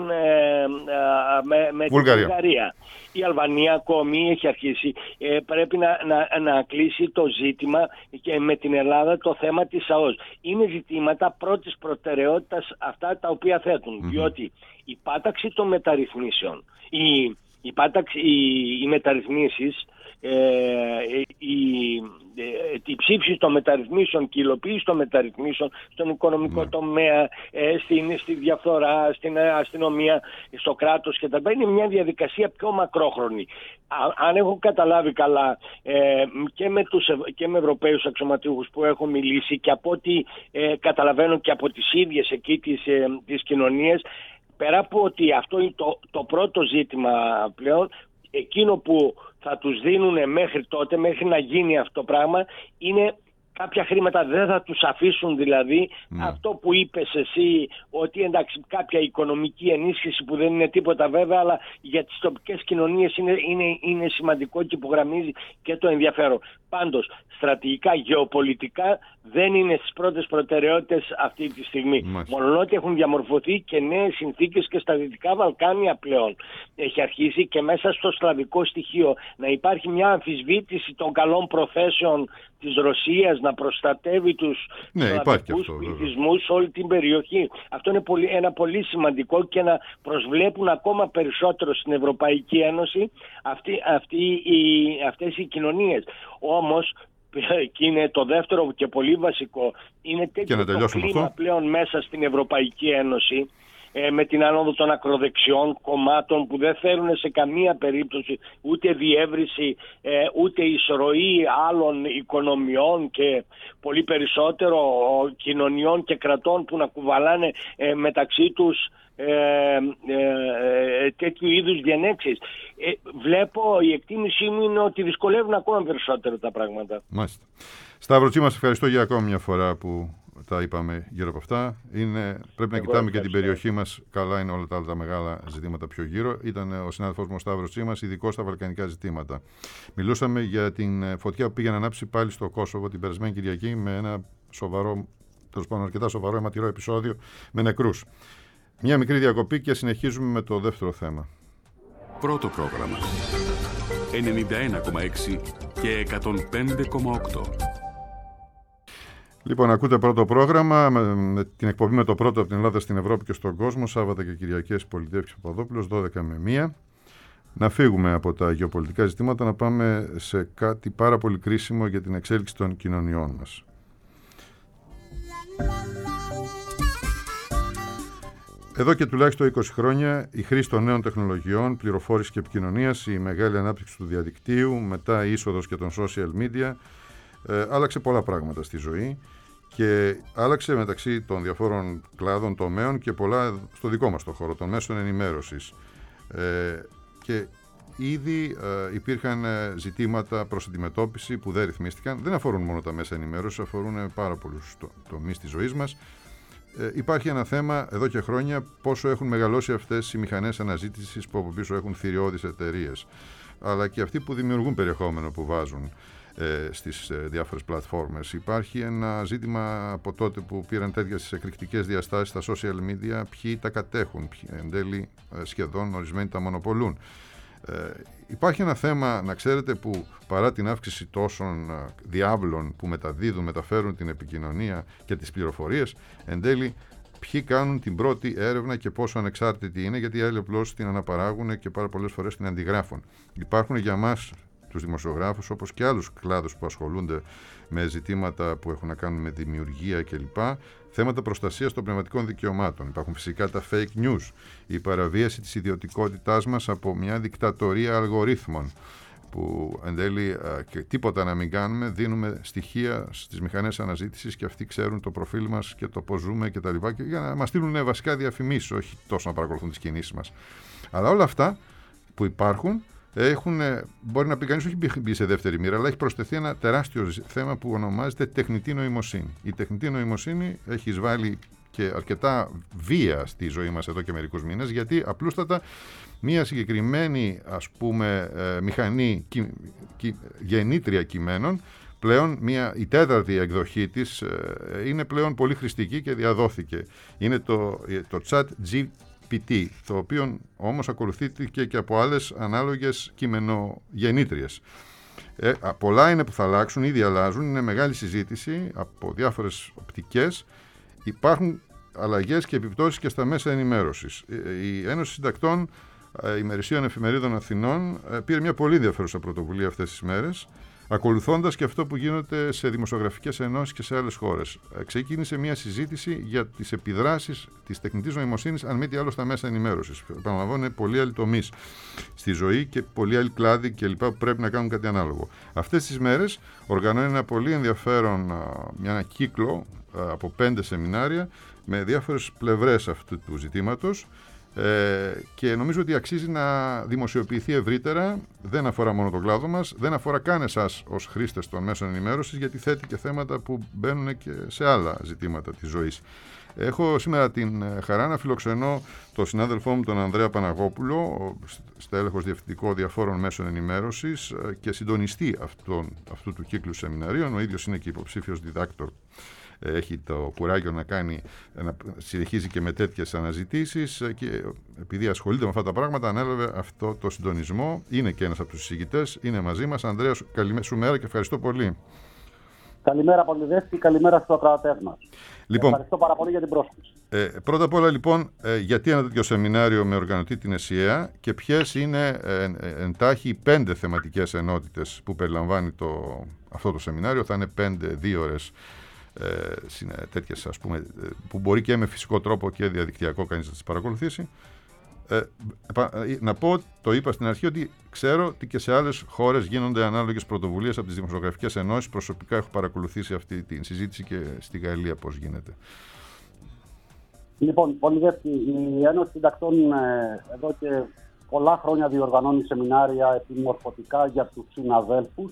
Βουλγαρία. Η Αλβανία ακόμη έχει αρχίσει. Πρέπει να κλείσει το ζήτημα και με την Ελλάδα το θέμα της ΑΟΣ. Είναι ζητήματα πρώτης προτεραιότητας αυτά τα οποία θέτουν. Διότι η πάταξη των μεταρρυθμίσεων, οι μεταρρυθμίσεις, η ψήφιση των μεταρρυθμίσεων και η υλοποίηση των μεταρρυθμίσεων στον οικονομικό τομέα, στη διαφθορά, στην αστυνομία, στο κράτος κτλ. Είναι μια διαδικασία πιο μακρόχρονη. Αν έχω καταλάβει καλά, και με Ευρωπαίους αξιωματούχους που έχω μιλήσει, και από ό,τι καταλαβαίνω και από τις ίδιες εκεί τις κοινωνίες, πέρα από ότι αυτό είναι το πρώτο ζήτημα πλέον, εκείνο που θα τους δίνουν μέχρι τότε, μέχρι να γίνει αυτό το πράγμα, είναι κάποια χρήματα. Δεν θα τους αφήσουν δηλαδή αυτό που είπες εσύ, ότι εντάξει, κάποια οικονομική ενίσχυση που δεν είναι τίποτα βέβαια, αλλά για τις τοπικές κοινωνίες είναι σημαντικό και υπογραμμίζει και το ενδιαφέρον. Πάντως, στρατηγικά, γεωπολιτικά δεν είναι στις πρώτες προτεραιότητες αυτή τη στιγμή. Μόνο ότι έχουν διαμορφωθεί και νέες συνθήκες και στα Δυτικά Βαλκάνια πλέον. Έχει αρχίσει και μέσα στο σλαβικό στοιχείο να υπάρχει μια αμφισβήτηση των καλών προθέσεων της Ρωσίας να προστατεύει τους σλαβικούς πληθυσμούς σε όλη την περιοχή. Αυτό είναι ένα πολύ σημαντικό, και να προσβλέπουν ακόμα περισσότερο στην Ευρωπαϊκή Ένωση αυτές οι κοινωνίες. Όμως, και είναι το δεύτερο και πολύ βασικό, είναι τέτοιο το κλίμα πλέον μέσα στην Ευρωπαϊκή Ένωση, με την άνοδο των ακροδεξιών κομμάτων που δεν θέλουν σε καμία περίπτωση ούτε διεύρυνση, ούτε εισρωή άλλων οικονομιών και πολύ περισσότερο κοινωνιών και κρατών που να κουβαλάνε μεταξύ τους τέτοιου είδους διενέξεις. Βλέπω, η εκτίμησή μου είναι ότι δυσκολεύουν ακόμα περισσότερο τα πράγματα. Μάλιστα. Σταύρο Τσίμα, ευχαριστώ για ακόμη μια φορά που τα είπαμε γύρω από αυτά. Πρέπει να κοιτάμε και την περιοχή μας. Καλά είναι όλα τα άλλα τα μεγάλα ζητήματα πιο γύρω. Ήταν ο συνάδελφός μου ο Σταύρος Τσίμας, ειδικός στα βαλκανικά ζητήματα. Μιλούσαμε για την φωτιά που πήγε να ανάψει πάλι στο Κόσοβο την περασμένη Κυριακή, με ένα σοβαρό, τέλος πάντων αρκετά σοβαρό αιματηρό επεισόδιο με νεκρούς. Μια μικρή διακοπή και συνεχίζουμε με το δεύτερο θέμα. Πρώτο πρόγραμμα 91,6 και 105,8. Λοιπόν, ακούτε πρώτο πρόγραμμα με την εκπομπή με το πρώτο από την Ελλάδα στην Ευρώπη και στον κόσμο, Σάββατα και Κυριακές, Πολυτεύξης Παπαδόπουλος, 12 με 1. Να φύγουμε από τα γεωπολιτικά ζητήματα, να πάμε σε κάτι πάρα πολύ κρίσιμο για την εξέλιξη των κοινωνιών μας. Εδώ και τουλάχιστον 20 χρόνια η χρήση των νέων τεχνολογιών, πληροφόρησης και επικοινωνίας, η μεγάλη ανάπτυξη του διαδικτύου, μετά η είσοδος και των social media, άλλαξε πολλά πράγματα στη ζωή και άλλαξε μεταξύ των διαφόρων κλάδων, τομέων και πολλά στο δικό μας το χώρο, των μέσων ενημέρωσης. Και ήδη υπήρχαν ζητήματα προς αντιμετώπιση που δεν ρυθμίστηκαν. Δεν αφορούν μόνο τα μέσα ενημέρωσης, αφορούν πάρα πολλούς τομείς της ζωής μας. Υπάρχει ένα θέμα εδώ και χρόνια πόσο έχουν μεγαλώσει αυτές οι μηχανές αναζήτησης που από πίσω έχουν θηριώδεις εταιρείες, αλλά και αυτοί που δημιουργούν περιεχόμενο που βάζουν στις διάφορες πλατφόρμες. Υπάρχει ένα ζήτημα από τότε που πήραν τέτοιες εκρηκτικές διαστάσεις στα social media, ποιοι τα κατέχουν, εν τέλει σχεδόν ορισμένοι τα μονοπολούν. Υπάρχει ένα θέμα, να ξέρετε, που παρά την αύξηση τόσων διάβλων που μεταφέρουν την επικοινωνία και τις πληροφορίες, εν τέλει ποιοι κάνουν την πρώτη έρευνα και πόσο ανεξάρτητη είναι, γιατί οι άλλοι απλώς την αναπαράγουν και πάρα πολλές φορές την αντιγράφουν. Υπάρχουν για μας τους δημοσιογράφους, όπως και άλλους κλάδους που ασχολούνται με ζητήματα που έχουν να κάνουν με δημιουργία κλπ, θέματα προστασίας των πνευματικών δικαιωμάτων. Υπάρχουν φυσικά τα fake news, η παραβίαση της ιδιωτικότητάς μας από μια δικτατορία αλγορίθμων, που εν τέλει και τίποτα να μην κάνουμε, δίνουμε στοιχεία στις μηχανές αναζήτησης και αυτοί ξέρουν το προφίλ μας και το πώς ζούμε κτλ. Για να μας στείλουν βασικά διαφημίσεις, όχι τόσο να παρακολουθούν τις κινήσεις μας. Αλλά όλα αυτά που υπάρχουν μπορεί να πει κανείς, όχι μπει σε δεύτερη μοίρα, αλλά έχει προσθεθεί ένα τεράστιο θέμα που ονομάζεται τεχνητή νοημοσύνη. Η τεχνητή νοημοσύνη έχει εισβάλει και αρκετά βία στη ζωή μας εδώ και μερικούς μήνες, γιατί απλούστατα μία συγκεκριμένη, ας πούμε, μηχανή γεννήτρια κειμένων, πλέον η τέταρτη εκδοχή της είναι πλέον πολύ χρηστική και διαδόθηκε. Είναι το ChatGPT, το οποίο όμως ακολουθήθηκε και από άλλες ανάλογες κειμενογεννήτριες. Πολλά είναι που θα αλλάξουν, ήδη αλλάζουν, είναι μεγάλη συζήτηση από διάφορες οπτικές. Υπάρχουν αλλαγές και επιπτώσεις και στα μέσα ενημέρωσης. Η Ένωση Συντακτών Ημερησίων Εφημερίδων Αθηνών πήρε μια πολύ ενδιαφέρουσα πρωτοβουλία αυτές τις μέρες, ακολουθώντας και αυτό που γίνεται σε δημοσιογραφικές ενώσεις και σε άλλες χώρες. Ξεκίνησε μια συζήτηση για τις επιδράσεις της τεχνητής νοημοσύνης, αν μη τι άλλο, στα μέσα ενημέρωσης. Επαναλαμβάνω, είναι πολλοί άλλοι τομείς στη ζωή και πολλοί άλλοι κλάδοι κλπ. Που πρέπει να κάνουν κάτι ανάλογο. Αυτές τις μέρες οργανώνει ένα πολύ ενδιαφέρον, ένα κύκλο από 5 σεμινάρια με διάφορες πλευρές αυτού του ζητήματος. Και νομίζω ότι αξίζει να δημοσιοποιηθεί ευρύτερα. Δεν αφορά μόνο τον κλάδο μας, δεν αφορά καν εσάς ως χρήστες των μέσων ενημέρωσης, γιατί θέτει και θέματα που μπαίνουν και σε άλλα ζητήματα της ζωής. Έχω σήμερα την χαρά να φιλοξενώ τον συνάδελφό μου, τον Ανδρέα Παναγόπουλο, στέλεχος διευθυντικό διαφόρων μέσων ενημέρωσης και συντονιστή αυτού του κύκλου σεμιναρίων. Ο ίδιος είναι και υποψήφιος διδάκτορ. Έχει το κουράγιο να συνεχίζει και με τέτοιες αναζητήσεις και επειδή ασχολείται με αυτά τα πράγματα ανέλαβε αυτό το συντονισμό. Είναι και ένας από τους συζητητές, είναι μαζί μας. Ανδρέα, καλημέρα σου μέρα και ευχαριστώ πολύ. Καλημέρα Πολυδέστη, καλημέρα στους ακροατές μας. Λοιπόν, ευχαριστώ πάρα πολύ για την πρόσκληση. Πρώτα απ' όλα λοιπόν, γιατί ένα τέτοιο σεμινάριο με οργανωτή την ΕΣΥΑ και ποιες είναι εντάχει οι 5 θεματικές ενότητες που περιλαμβάνει αυτό το σεμινάριο. Θα είναι 5 ώρες τέτοιες, ας πούμε, που μπορεί και με φυσικό τρόπο και διαδικτυακό κανείς να τις παρακολουθήσει. Να πω, το είπα στην αρχή, ότι ξέρω ότι και σε άλλες χώρες γίνονται ανάλογες πρωτοβουλίες από τις δημοσιογραφικές ενώσεις. Προσωπικά έχω παρακολουθήσει αυτή τη συζήτηση και στη Γαλλία πώς γίνεται. Λοιπόν, Πολυδέστη, η Ένωση Συντακτών εδώ και πολλά χρόνια διοργανώνει σεμινάρια επιμορφωτικά για τους συναδέλφους.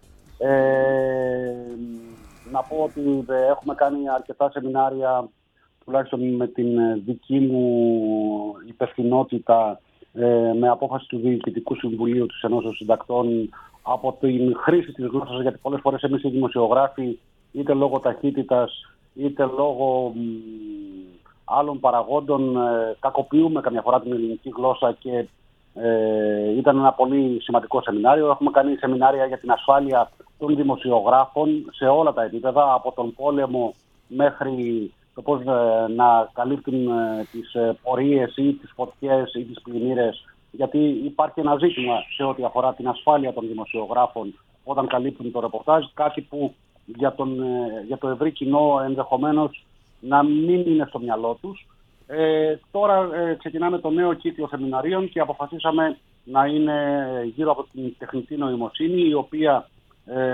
Να πω ότι έχουμε κάνει αρκετά σεμινάρια, τουλάχιστον με την δική μου υπευθυνότητα, με απόφαση του Διοικητικού Συμβουλίου της Ενώσεως Συντακτών, από την χρήση της γλώσσας, γιατί πολλές φορές εμείς οι δημοσιογράφοι, είτε λόγω ταχύτητας, είτε λόγω άλλων παραγόντων, κακοποιούμε καμιά φορά την ελληνική γλώσσα και ήταν ένα πολύ σημαντικό σεμινάριο. Έχουμε κάνει σεμινάρια για την ασφάλεια των δημοσιογράφων σε όλα τα επίπεδα, από τον πόλεμο μέχρι το πώς να καλύπτουν τις πορείες ή τις φωτιές ή τις πλημμύρες, γιατί υπάρχει ένα ζήτημα σε ό,τι αφορά την ασφάλεια των δημοσιογράφων όταν καλύπτουν το ρεπορτάζ, κάτι που για το ευρύ κοινό ενδεχομένως να μην είναι στο μυαλό τους. Τώρα ξεκινάμε το νέο κύκλο σεμιναρίων και αποφασίσαμε να είναι γύρω από την τεχνητή νοημοσύνη, η οποία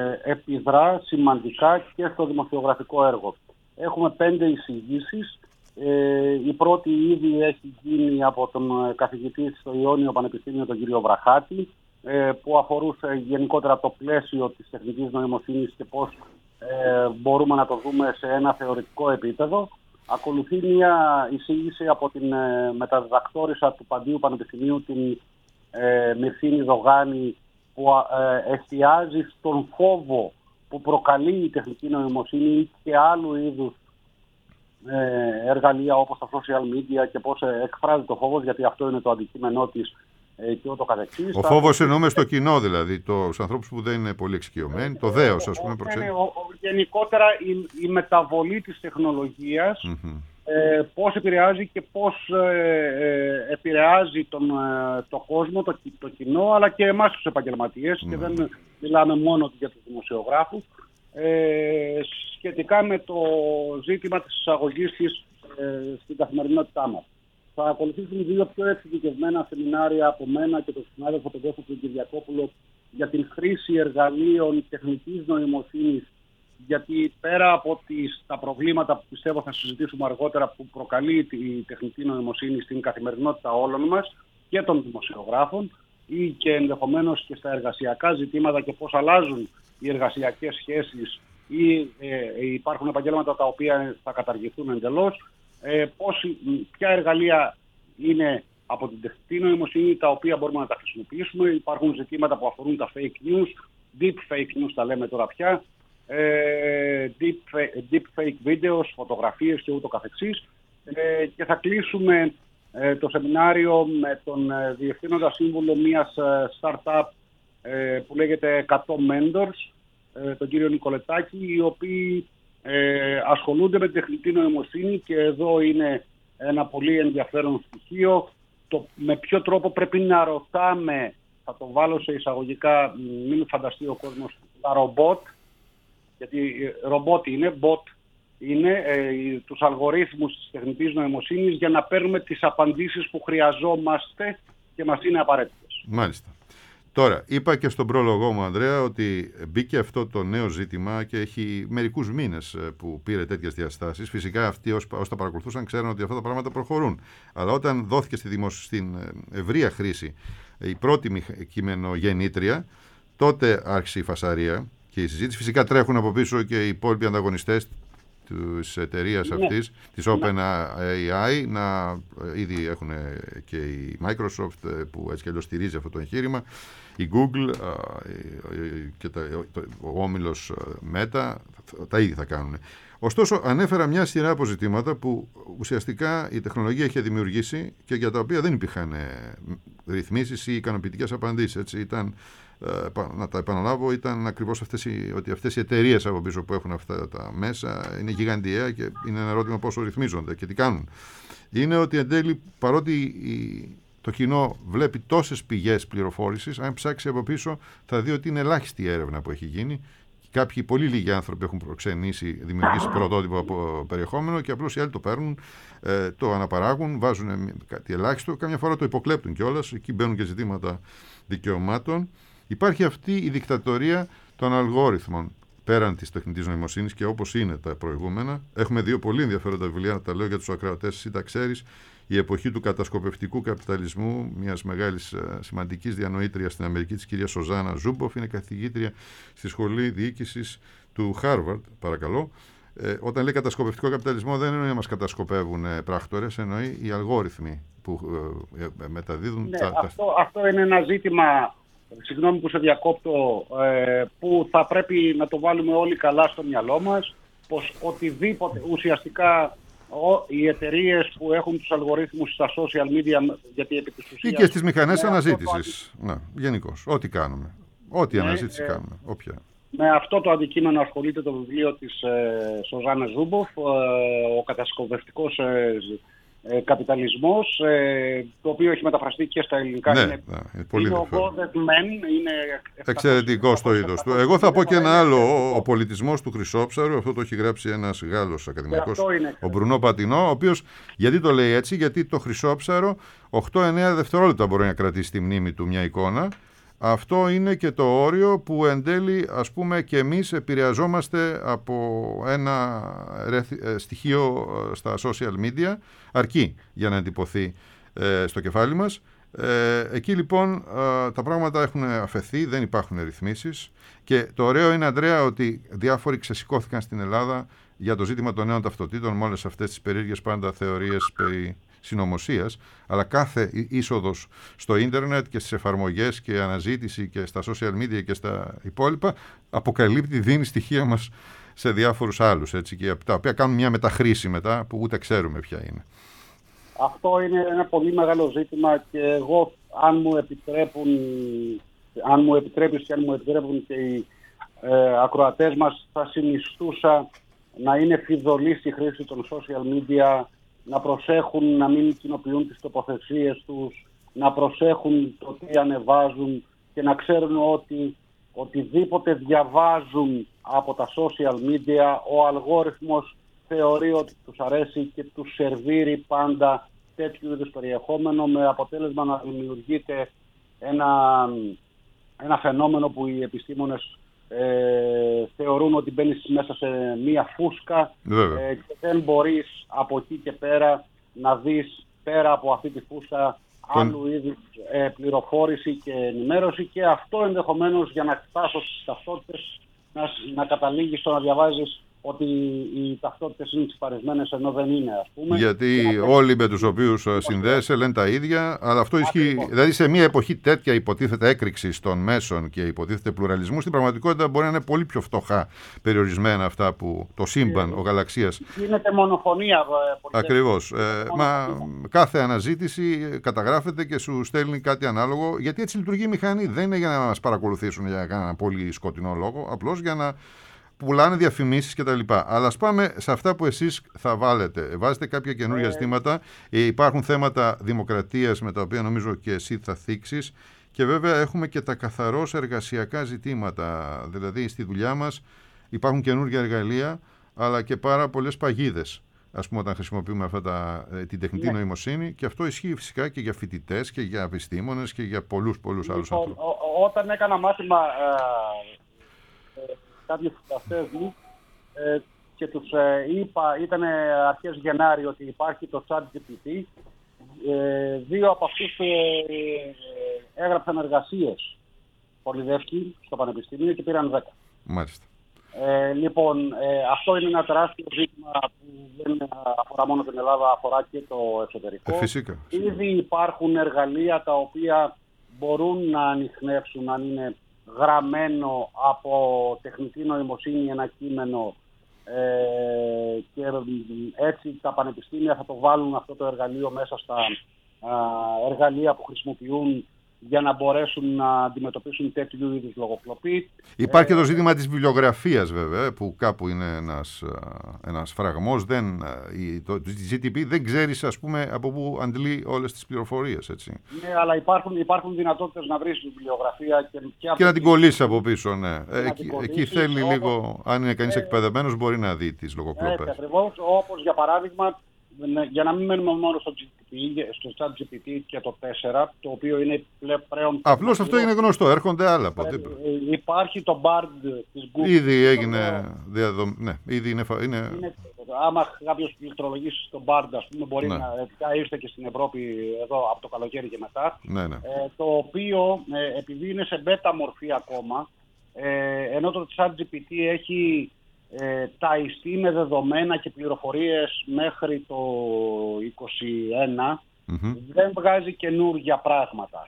επιδρά σημαντικά και στο δημοσιογραφικό έργο. Έχουμε 5 εισηγήσεις Η πρώτη ήδη έχει γίνει από τον καθηγητή στο Ιόνιο Πανεπιστήμιο, τον κύριο Βραχάτη, που αφορούσε γενικότερα το πλαίσιο της τεχνητής νοημοσύνης και πώς μπορούμε να το δούμε σε ένα θεωρητικό επίπεδο. Ακολουθεί μια εισήγηση από την μεταδιδακτόρισα του Παντίου Πανεπιστημίου, την Μυρσίνη Δογάνη, που εστιάζει στον φόβο που προκαλεί η τεχνητή νοημοσύνη και άλλου είδους εργαλεία όπως τα social media και πώς εκφράζει το φόβος, γιατί αυτό είναι το αντικείμενό της και ούτω καθεξής. Ο φόβος εννοούμε στο κοινό, δηλαδή, τους ανθρώπους που δεν είναι πολύ εξοικειωμένοι, το δέος, ας πούμε. Γενικότερα η μεταβολή της τεχνολογίας, πώς επηρεάζει και πώς επηρεάζει το κόσμο, το κοινό, αλλά και εμάς τους επαγγελματίες, και δεν μιλάμε μόνο για τους δημοσιογράφους, σχετικά με το ζήτημα της εισαγωγής της στην καθημερινότητά μας. Θα ακολουθήσουν 2 πιο εξειδικευμένα σεμινάρια από μένα και τον συνάδελφο τον Κώστα τον Κυριακόπουλο για την χρήση εργαλείων τεχνητής νοημοσύνης, γιατί πέρα από τα προβλήματα που πιστεύω θα συζητήσουμε αργότερα που προκαλεί η τεχνητή νοημοσύνη στην καθημερινότητα όλων μας και των δημοσιογράφων, ή και ενδεχομένως και στα εργασιακά ζητήματα και πώς αλλάζουν οι εργασιακές σχέσεις, ή υπάρχουν επαγγέλματα τα οποία θα καταργηθούν εντελώς, ποια εργαλεία είναι από την τεχνητή νοημοσύνη τα οποία μπορούμε να τα χρησιμοποιήσουμε. Υπάρχουν ζητήματα που αφορούν τα fake news, deep fake news τα λέμε τώρα πια, deep fake videos, φωτογραφίες και ούτω καθεξής, και θα κλείσουμε το σεμινάριο με τον διευθύνοντα σύμβουλο μιας startup που λέγεται 100 Mentors, τον κύριο Νικολετάκη, οι οποίοι ασχολούνται με τεχνητή νοημοσύνη, και εδώ είναι ένα πολύ ενδιαφέρον στοιχείο, με ποιο τρόπο πρέπει να ρωτάμε, θα το βάλω σε εισαγωγικά, μην φανταστεί ο κόσμος τα ρομπότ, γιατί ρομπότ είναι, bot είναι, τους αλγορίθμους της τεχνητής νοημοσύνης, για να παίρνουμε τις απαντήσεις που χρειαζόμαστε και μας είναι απαραίτητες. Μάλιστα. Τώρα, είπα και στον πρόλογό μου, Ανδρέα, ότι μπήκε αυτό το νέο ζήτημα και έχει μερικούς μήνες που πήρε τέτοιες διαστάσεις. Φυσικά αυτοί όσοι τα παρακολουθούσαν ξέρουν ότι αυτά τα πράγματα προχωρούν. Αλλά όταν δόθηκε στην ευρεία χρήση η πρώτη κειμενογεννήτρια, τότε άρχισε η φασαρία και η συζήτηση. Φυσικά τρέχουν από πίσω και οι υπόλοιποι ανταγωνιστές της εταιρείας αυτής, της OpenAI, ήδι έχουν και η Microsoft που έτσι και αλλιώς στηρίζει αυτό το εγχείρημα, η Google και ο όμιλος Meta, τα ίδια θα κάνουν. Ωστόσο, ανέφερα μια σειρά από ζητήματα που ουσιαστικά η τεχνολογία είχε δημιουργήσει και για τα οποία δεν υπήρχαν ρυθμίσεις ή ικανοποιητικές απαντήσεις. Έτσι, να τα επαναλάβω, ήταν ακριβώς ότι αυτές οι εταιρείες από πίσω που έχουν αυτά τα μέσα είναι γιγαντιαία, και είναι ένα ερώτημα πόσο ρυθμίζονται και τι κάνουν. Είναι ότι εν τέλει, παρότι το κοινό βλέπει τόσες πηγές πληροφόρησης, αν ψάξει από πίσω θα δει ότι είναι ελάχιστη η έρευνα που έχει γίνει. Κάποιοι πολύ λίγοι άνθρωποι έχουν προξενήσει, δημιουργήσει πρωτότυπο από περιεχόμενο, και απλώς οι άλλοι το παίρνουν, το αναπαράγουν, βάζουν κάτι ελάχιστο, καμιά φορά το υποκλέπτουν κιόλας. Εκεί μπαίνουν και ζητήματα δικαιωμάτων. Υπάρχει αυτή η δικτατορία των αλγόριθμων πέραν της τεχνητής νοημοσύνης, και όπως είναι τα προηγούμενα. Έχουμε 2 πολύ ενδιαφέροντα βιβλία, τα λέω για τους ακροατές, εσύ τα ξέρεις. Η εποχή του κατασκοπευτικού καπιταλισμού, μιας μεγάλης σημαντικής διανοήτριας στην Αμερική, της κυρίας Σοζάνα Ζούμποφ, είναι καθηγήτρια στη Σχολή Διοίκησης του Χάρβαρντ, παρακαλώ. Όταν λέει κατασκοπευτικό καπιταλισμό, δεν εννοεί να μας κατασκοπεύουν πράκτορες, εννοεί οι αλγόριθμοι που μεταδίδουν. Ναι, αυτό είναι ένα ζήτημα, συγγνώμη που σε διακόπτω, που θα πρέπει να το βάλουμε όλοι καλά στο μυαλό μας, πως οτιδήποτε ουσιαστικά οι εταιρείες που έχουν τους αλγορίθμους στα social media, γιατί επί της ουσίας, ή και στις μηχανές αναζήτησης, γενικώς, ό,τι κάνουμε, ό,τι αναζήτηση κάνουμε, όποια. Με αυτό το αντικείμενο ασχολείται το βιβλίο της Σοζάνα Ζούμποφ, ο κατασκοπευτικός καπιταλισμός, το οποίο έχει μεταφραστεί και στα ελληνικά. Ναι, είναι πολύ είναι εξαιρετικό στο είδος του. Εγώ θα πω και ένα άλλο, ο πολιτισμός του Χρυσόψαρου, αυτό το έχει γράψει ένας Γάλλος ακαδημαϊκός, ο Μπρουνό Πατινό, ο οποίος, γιατί το λέει έτσι, γιατί το Χρυσόψαρο 8-9 δευτερόλεπτα μπορεί να κρατήσει στη μνήμη του μια εικόνα, Αυτό είναι και το όριο που εν τέλει, ας πούμε, και εμείς επηρεαζόμαστε από ένα στοιχείο στα social media, αρκεί για να εντυπωθεί στο κεφάλι μας. Εκεί λοιπόν τα πράγματα έχουν αφαιθεί, δεν υπάρχουν ρυθμίσεις, και το ωραίο είναι, Ανδρέα, ότι διάφοροι ξεσηκώθηκαν στην Ελλάδα για το ζήτημα των νέων ταυτοτήτων με όλες αυτές τις περίεργες πάντα θεωρίες περί συνωμοσίας, αλλά κάθε είσοδος στο ίντερνετ και στις εφαρμογές και αναζήτηση και στα social media και στα υπόλοιπα αποκαλύπτει, δίνει στοιχεία μας σε διάφορους άλλους, έτσι, και τα οποία κάνουν μια μεταχρήση μετά που ούτε ξέρουμε ποια είναι. Αυτό είναι ένα πολύ μεγάλο ζήτημα, και εγώ, αν μου επιτρέπεις και αν μου επιτρέπουν και οι ακροατές μας, θα συνιστούσα να είναι φιδωλή στη χρήση των social media, να προσέχουν να μην κοινοποιούν τις τοποθεσίες τους, να προσέχουν το τι ανεβάζουν και να ξέρουν ότι οτιδήποτε διαβάζουν από τα social media, ο αλγόριθμος θεωρεί ότι τους αρέσει και τους σερβίρει πάντα τέτοιου είδους περιεχόμενο, με αποτέλεσμα να δημιουργείται ένα φαινόμενο που οι επιστήμονες θεωρούν ότι μπαίνεις μέσα σε μία φούσκα και δεν μπορείς από εκεί και πέρα να δεις πέρα από αυτή τη φούσκα άλλου είδους πληροφόρηση και ενημέρωση, και αυτό ενδεχομένως, για να φτάσω στις ταυτότητες, να καταλήγει στο να διαβάζεις ότι οι ταυτότητες είναι τσιπαρισμένες ενώ δεν είναι, ας πούμε. Γιατί όλοι με τους οποίους συνδέεσαι λένε τα ίδια, αλλά αυτό ισχύει. Δηλαδή, σε μια εποχή τέτοια υποτίθεται έκρηξη των μέσων και υποτίθεται πλουραλισμού, στην πραγματικότητα μπορεί να είναι πολύ πιο φτωχά περιορισμένα αυτά που το σύμπαν, ο γαλαξίας. Γίνεται μονοφωνία. Ακριβώς. Μα κάθε αναζήτηση καταγράφεται και σου στέλνει κάτι ανάλογο, γιατί έτσι λειτουργεί η μηχανή. Δεν είναι για να μας παρακολουθήσουν για ένα πολύ σκοτεινό λόγο, απλώς για να πουλάνε διαφημίσεις κτλ. Αλλά ας πάμε σε αυτά που εσείς θα βάλετε. Βάζετε κάποια καινούργια ζητήματα. Υπάρχουν θέματα δημοκρατίας με τα οποία νομίζω και εσύ θα θίξεις. Και βέβαια έχουμε και τα καθαρώς εργασιακά ζητήματα. Δηλαδή στη δουλειά μας υπάρχουν καινούργια εργαλεία, αλλά και πάρα πολλές παγίδες. Ας πούμε, όταν χρησιμοποιούμε την τεχνητή νοημοσύνη, και αυτό ισχύει φυσικά και για φοιτητές και για επιστήμονες και για πολλούς άλλους ανθρώπους. Όταν έκανα μάθημα κάποιοι φοιτητές μου και τους είπα, ήταν αρχές Γενάρη, ότι υπάρχει το ChatGPT, δύο από αυτούς έγραψαν εργασίες πολυδεύκοι στο Πανεπιστήμιο και πήραν 10. Μάλιστα. Λοιπόν, αυτό είναι ένα τεράστιο ζήτημα που δεν αφορά μόνο την Ελλάδα, αφορά και το εξωτερικό. Φυσικά. Ήδη υπάρχουν εργαλεία τα οποία μπορούν να ανιχνεύσουν, αν είναι γραμμένο από τεχνητή νοημοσύνη ένα κείμενο, και έτσι τα πανεπιστήμια θα το βάλουν αυτό το εργαλείο μέσα στα εργαλεία που χρησιμοποιούν για να μπορέσουν να αντιμετωπίσουν τέτοιου είδους λογοκλοπή. Υπάρχει και το ζήτημα της βιβλιογραφίας, βέβαια, που κάπου είναι ένας φραγμός. Το GTP δεν ξέρεις, ας πούμε, από πού αντλεί όλες τις πληροφορίες, έτσι. Ναι, αλλά υπάρχουν δυνατότητες να βρεις βιβλιογραφία και να την κολλήσεις από πίσω, ναι. Εκεί θέλει λίγο, αν είναι κανείς εκπαιδευμένος, μπορεί να δει τις λογοκλοπές. Ακριβώς, όπως για παράδειγμα, για να μην μένουμε μόνο στο ChatGPT και το 4, το οποίο είναι πλέον... Απλώς αυτό είναι γνωστό, έρχονται άλλα από δίπλα. Υπάρχει το Bard της Google. Ήδη έγινε ήδη είναι... Άμα κάποιος πληκτρολογήσει τον Bard, ας πούμε, μπορεί να ήρθε και στην Ευρώπη εδώ από το καλοκαίρι και μετά. Ναι. Το οποίο, επειδή είναι σε beta μορφή ακόμα, ενώ το ChatGPT έχει ταϊστεί με δεδομένα και πληροφορίες μέχρι το 2021, δεν βγάζει καινούργια πράγματα.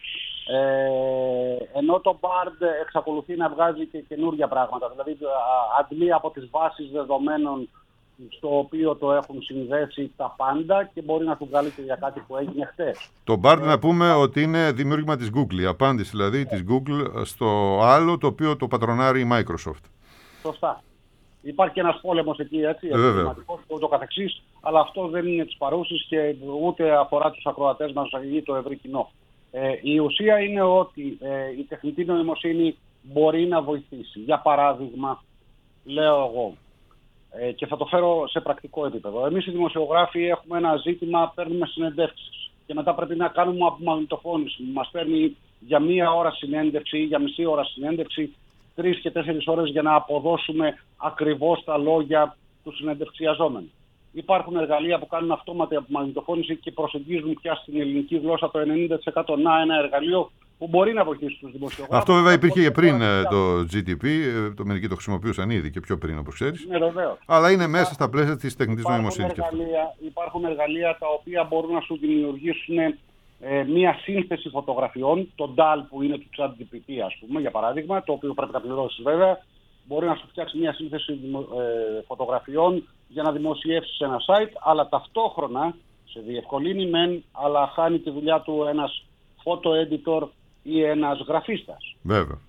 Ενώ το Bard εξακολουθεί να βγάζει και καινούργια πράγματα, δηλαδή αντλεί από τις βάσεις δεδομένων στο οποίο το έχουν συνδέσει τα πάντα και μπορεί να του βγάλει και για κάτι που έγινε χθες. Το Bard να πούμε ότι είναι δημιούργημα της Google, η απάντηση δηλαδή της Google στο άλλο το οποίο το πατρονάρει η Microsoft. Σωστά. Υπάρχει ένας πόλεμος εκεί, έτσι, το καθεξής, αλλά αυτό δεν είναι της παρούσης και ούτε αφορά τους ακροατές μας ή το ευρύ κοινό. Η ουσία είναι ότι η τεχνητή νοημοσύνη μπορεί να βοηθήσει. Για παράδειγμα, λέω εγώ, και θα το φέρω σε πρακτικό επίπεδο. Εμείς οι δημοσιογράφοι έχουμε ένα ζήτημα, παίρνουμε συνεντεύξεις και μετά πρέπει να κάνουμε απομαγνητοφώνηση. Μας παίρνει για 1 ώρα συνέντευξη ή για μισή ώρα συνέντευξη, 3 και 4 ώρες για να αποδώσουμε ακριβώς τα λόγια του συνεντευξιαζόμενου. Υπάρχουν εργαλεία που κάνουν αυτόματη απομαγνητοφώνηση και προσεγγίζουν πια στην ελληνική γλώσσα το 90%. Να, ένα εργαλείο που μπορεί να βοηθήσει τους δημοσιογράφους. Αυτό βέβαια υπήρχε και πριν το GTP, μερικοί το χρησιμοποιούσαν ήδη και πιο πριν, όπως ξέρεις. Ναι, βεβαίως. Αλλά είναι μέσα στα πλαίσια της τεχνητής νοημοσύνης. Υπάρχουν εργαλεία τα οποία μπορούν να σου δημιουργήσουν μία σύνθεση φωτογραφιών, το DAL που είναι του ChatGPT, ας πούμε, για παράδειγμα, το οποίο πρέπει να πληρώσεις βέβαια. Μπορεί να σου φτιάξει μία σύνθεση φωτογραφιών για να δημοσιεύσεις σε ένα site, αλλά ταυτόχρονα σε διευκολύνει μεν, αλλά χάνει τη δουλειά του ένας photo editor ή ένας γραφίστας. Βέβαια.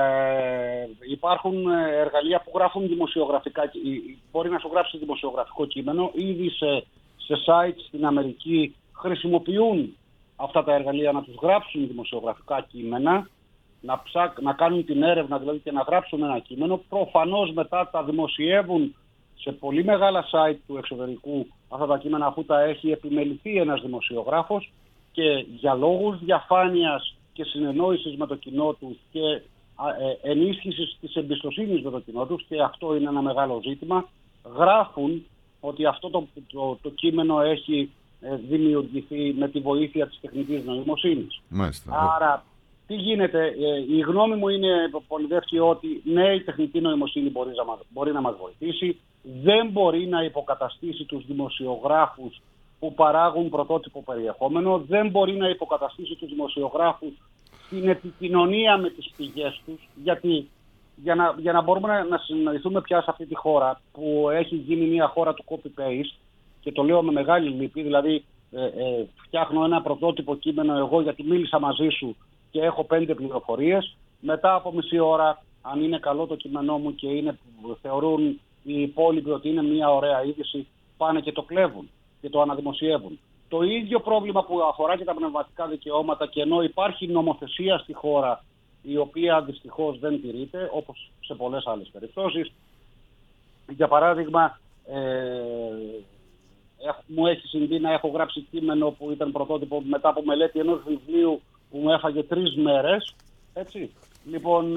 Υπάρχουν εργαλεία που γράφουν δημοσιογραφικά, μπορεί να σου γράψει δημοσιογραφικό κείμενο, ήδη σε sites στην Αμερική χρησιμοποιούν αυτά τα εργαλεία να τους γράψουν δημοσιογραφικά κείμενα, να κάνουν την έρευνα δηλαδή και να γράψουν ένα κείμενο. Προφανώς μετά τα δημοσιεύουν σε πολύ μεγάλα site του εξωτερικού αυτά τα κείμενα, αφού τα έχει επιμεληθεί ένας δημοσιογράφος, και για λόγους διαφάνειας και συνεννόησης με το κοινό τους και ενίσχυσης της εμπιστοσύνης με το κοινό τους, και αυτό είναι ένα μεγάλο ζήτημα, γράφουν ότι αυτό το κείμενο έχει δημιουργηθεί με τη βοήθεια της τεχνητής νοημοσύνης. Μάλιστα. Άρα τι γίνεται? Η γνώμη μου είναι, Πολυδεύκη, ότι ναι, η τεχνητή νοημοσύνη μπορεί να μας βοηθήσει, δεν μπορεί να υποκαταστήσει τους δημοσιογράφους που παράγουν πρωτότυπο περιεχόμενο, δεν μπορεί να υποκαταστήσει τους δημοσιογράφους στην επικοινωνία με τις πηγές τους, γιατί για να μπορούμε να συναντηθούμε πια σε αυτή τη χώρα που έχει γίνει μια χώρα του copy-paste, και το λέω με μεγάλη λύπη, δηλαδή φτιάχνω ένα πρωτότυπο κείμενο εγώ γιατί μίλησα μαζί σου και έχω 5 πληροφορίες, μετά από μισή ώρα, αν είναι καλό το κείμενό μου και θεωρούν οι υπόλοιποι ότι είναι μια ωραία είδηση, πάνε και το κλέβουν και το αναδημοσιεύουν. Το ίδιο πρόβλημα που αφορά και τα πνευματικά δικαιώματα, και ενώ υπάρχει νομοθεσία στη χώρα η οποία δυστυχώς δεν τηρείται, όπως σε πολλές άλλες περιπτώσεις. Για παράδειγμα, μου έχει συμβεί να έχω γράψει κείμενο που ήταν πρωτότυπο μετά από μελέτη ενός βιβλίου που μου έφαγε 3 μέρες. Έτσι. Λοιπόν,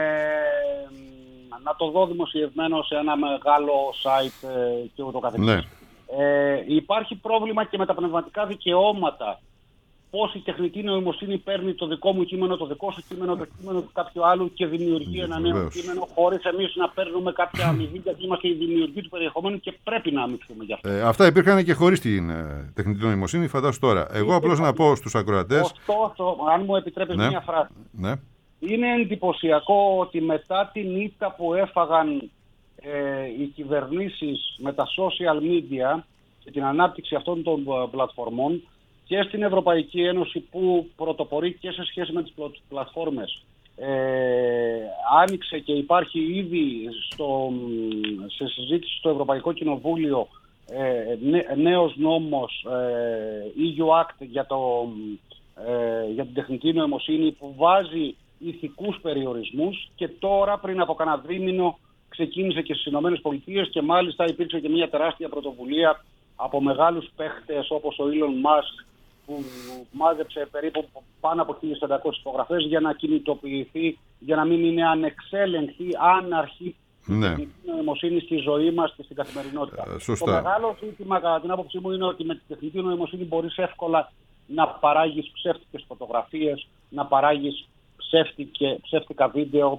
να το δω δημοσιευμένο σε ένα μεγάλο site και ούτω καθεξής. Ναι. Υπάρχει πρόβλημα και με τα πνευματικά δικαιώματα. Πώς η τεχνητή νοημοσύνη παίρνει το δικό μου κείμενο, το δικό σου κείμενο, το κείμενο του κάποιου άλλου και δημιουργεί ένα νέο κείμενο, χωρίς εμείς να παίρνουμε κάποια αμοιβή, γιατί είμαστε οι δημιουργοί του περιεχομένου και πρέπει να αμοιβθούμε γι' αυτό. Αυτά υπήρχαν και χωρίς την τεχνητή νοημοσύνη, φαντάσου τώρα. Εγώ απλώς να πω στους ακροατές. Ωστόσο, αν μου επιτρέπεις μια φράση. Ναι. Είναι εντυπωσιακό ότι μετά την ήττα που έφαγαν οι κυβερνήσεις με τα social media και την ανάπτυξη αυτών των πλατφορμών, και στην Ευρωπαϊκή Ένωση που πρωτοπορεί και σε σχέση με τις πλατφόρμες, άνοιξε και υπάρχει ήδη σε συζήτηση στο Ευρωπαϊκό Κοινοβούλιο νέος νόμος, EU Act για την τεχνητή νοημοσύνη, που βάζει ηθικούς περιορισμούς, και τώρα πριν από κανένα δίμηνο ξεκίνησε και στις ΗΠΑ, και μάλιστα υπήρξε και μια τεράστια πρωτοβουλία από μεγάλους παίχτες όπως ο Elon Musk, που μάζεψε περίπου πάνω από 1.500 υπογραφές για να κινητοποιηθεί, για να μην είναι ανεξέλεγκτη, άναρχη η νοημοσύνη στη ζωή μας και στην καθημερινότητα. Το μεγάλο ζήτημα, κατά την άποψή μου, είναι ότι με την τεχνητή νοημοσύνη μπορείς εύκολα να παράγεις ψεύτικες φωτογραφίες, να παράγεις ψεύτικα βίντεο.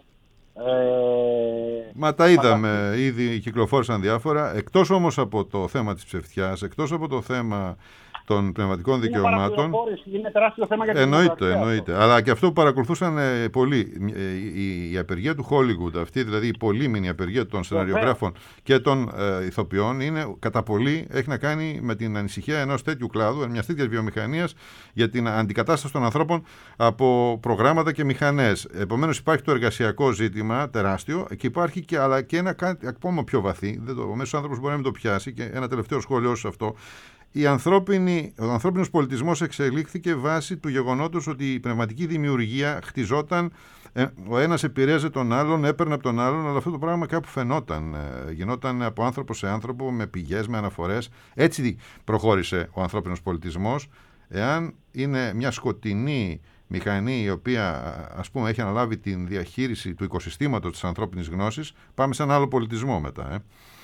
Μα τα είδαμε, ήδη κυκλοφόρησαν διάφορα. Εκτός όμως από το θέμα της ψευτιάς, εκτός από το θέμα των πνευματικών δικαιωμάτων. Είναι τεράστιο θέμα για την εννοείται. Αλλά και αυτό που παρακολουθούσαν πολλοί, η απεργία του Hollywood, αυτή δηλαδή η πολύμηνη απεργία των σεναριογράφων και των ηθοποιών, είναι κατά πολύ, έχει να κάνει με την ανησυχία ενός τέτοιου κλάδου, μιας τέτοιας βιομηχανίας, για την αντικατάσταση των ανθρώπων από προγράμματα και μηχανές. Επομένως υπάρχει το εργασιακό ζήτημα τεράστιο, και υπάρχει αλλά και ένα κάτι ακόμα πιο βαθύ, ο μέσος άνθρωπος μπορεί να μην το πιάσει, και ένα τελευταίο σχόλιο σε αυτό. Ο ανθρώπινος πολιτισμός εξελίχθηκε βάσει του γεγονότος ότι η πνευματική δημιουργία χτιζόταν, ο ένας επηρέαζε τον άλλον, έπαιρνε από τον άλλον, αλλά αυτό το πράγμα κάπου φαινόταν. Γινόταν από άνθρωπο σε άνθρωπο, με πηγές, με αναφορές. Έτσι προχώρησε ο ανθρώπινος πολιτισμός. Εάν είναι μια σκοτεινή μηχανή η οποία, ας πούμε, έχει αναλάβει την διαχείριση του οικοσυστήματος της ανθρώπινης γνώσης, πάμε σε ένα άλλο πολιτισμό μετά.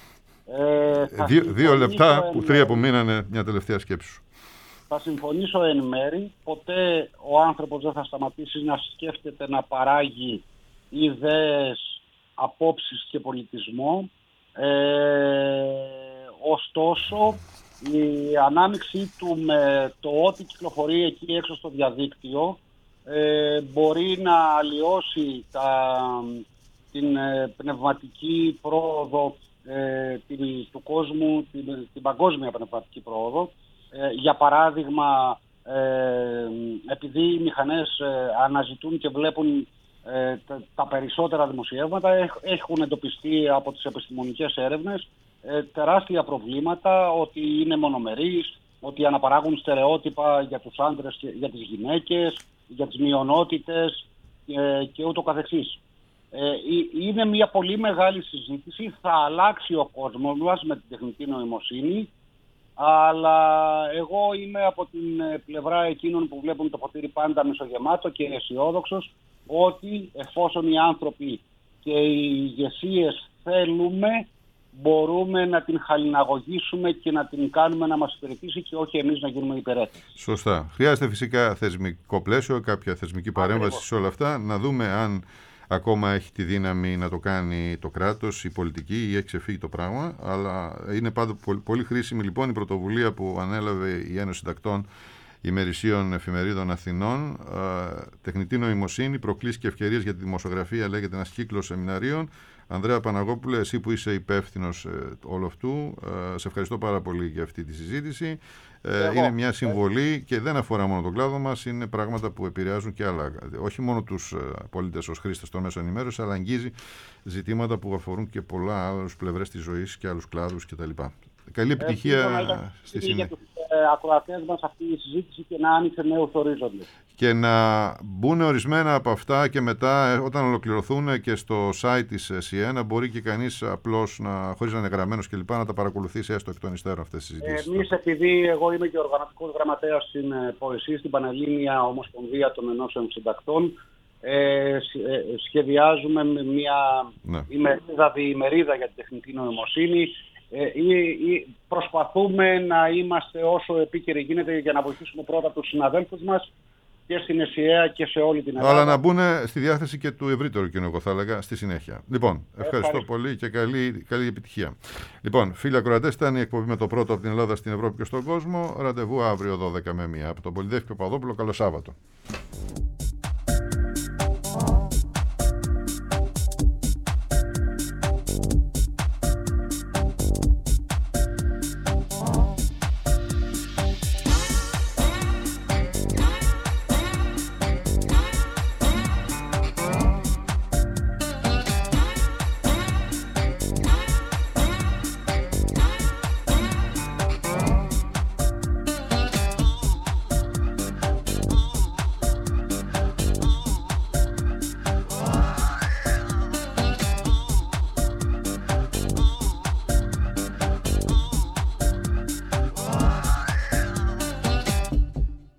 2 λεπτά, 3 που μείνανε, μια τελευταία σκέψη σου. Θα συμφωνήσω εν μέρη. Ποτέ ο άνθρωπος δεν θα σταματήσει να σκέφτεται, να παράγει ιδέες, απόψεις και πολιτισμό. Ωστόσο, η ανάμειξή του με το ό,τι κυκλοφορεί εκεί έξω στο διαδίκτυο μπορεί να αλλοιώσει την πνευματική πρόοδο του κόσμου, την παγκόσμια πνευματική πρόοδο. Για παράδειγμα, επειδή οι μηχανές αναζητούν και βλέπουν τα περισσότερα δημοσιεύματα, έχουν εντοπιστεί από τις επιστημονικές έρευνες τεράστια προβλήματα, ότι είναι μονομερείς, ότι αναπαράγουν στερεότυπα για τους άντρες και για τις γυναίκες, για τις μειονότητες και ούτω καθεξής. Είναι μια πολύ μεγάλη συζήτηση, θα αλλάξει ο κόσμος μας με την τεχνητή νοημοσύνη, αλλά εγώ είμαι από την πλευρά εκείνων που βλέπουν το ποτήρι πάντα μισογεμάτο και αισιόδοξος, ότι εφόσον οι άνθρωποι και οι ηγεσίες θέλουμε, μπορούμε να την χαλιναγωγήσουμε και να την κάνουμε να μας υπηρετήσει και όχι εμείς να γίνουμε υπερέτες. Σωστά. Χρειάζεται φυσικά θεσμικό πλαίσιο, κάποια θεσμική παρέμβαση σε όλα αυτά, να δούμε αν ακόμα έχει τη δύναμη να το κάνει το κράτος, η πολιτική, ή έχει ξεφύγει το πράγμα. Αλλά είναι πάντα πολύ χρήσιμη λοιπόν η πρωτοβουλία που ανέλαβε η Ένωση Συντακτών ημερησίων εφημερίδων Αθηνών. Τεχνητή νοημοσύνη, προκλήσεις και ευκαιρίες για τη δημοσιογραφία, λέγεται ένας κύκλος σεμιναρίων. Ανδρέα Παναγόπουλε, εσύ που είσαι υπεύθυνος όλου αυτού, σε ευχαριστώ πάρα πολύ για αυτή τη συζήτηση. Είναι μια συμβολή και δεν αφορά μόνο τον κλάδο μας, είναι πράγματα που επηρεάζουν και άλλα. Όχι μόνο τους πολίτες ως χρήστες των μέσων ενημέρωσης, αλλά αγγίζει ζητήματα που αφορούν και πολλά άλλες πλευρές της ζωής και άλλους κλάδους κτλ. Καλή επιτυχία στη συνέχεια. Ακροατές μας αυτή η συζήτηση και να άνοιξε νέους ορίζοντες. Και να μπουν ορισμένα από αυτά και μετά, όταν ολοκληρωθούν και στο site της ΣΥΕ, μπορεί και κανείς απλώς, χωρίς να είναι γραμμένος κλπ., να τα παρακολουθήσει έστω εκ των υστέρων αυτές τις συζητήσεις. Εμείς, επειδή εγώ είμαι και οργανωτικός γραμματέας στην ΠΟΕΣΥ, στην Πανελλήνια Ομοσπονδία των Ενώσεων Συντακτών, σχεδιάζουμε μια διημερίδα για την τεχνητή νοημοσύνη. Προσπαθούμε να είμαστε όσο επίκαιροι γίνεται για να βοηθήσουμε πρώτα τους συναδέλφους μας και στην ΕΣΥΑ και σε όλη την Ελλάδα. Αλλά να μπουν στη διάθεση και του ευρύτερου κοινού, εγώ θα έλεγα, στη συνέχεια. Λοιπόν, ευχαριστώ πολύ και καλή επιτυχία. Λοιπόν, φίλοι ακροατές, ήταν η εκπομπή με το πρώτο από την Ελλάδα στην Ευρώπη και στον κόσμο. Ραντεβού αύριο 12 με 1 από τον Πολυδέφη Παπαδόπουλο. Καλό Σάββατο.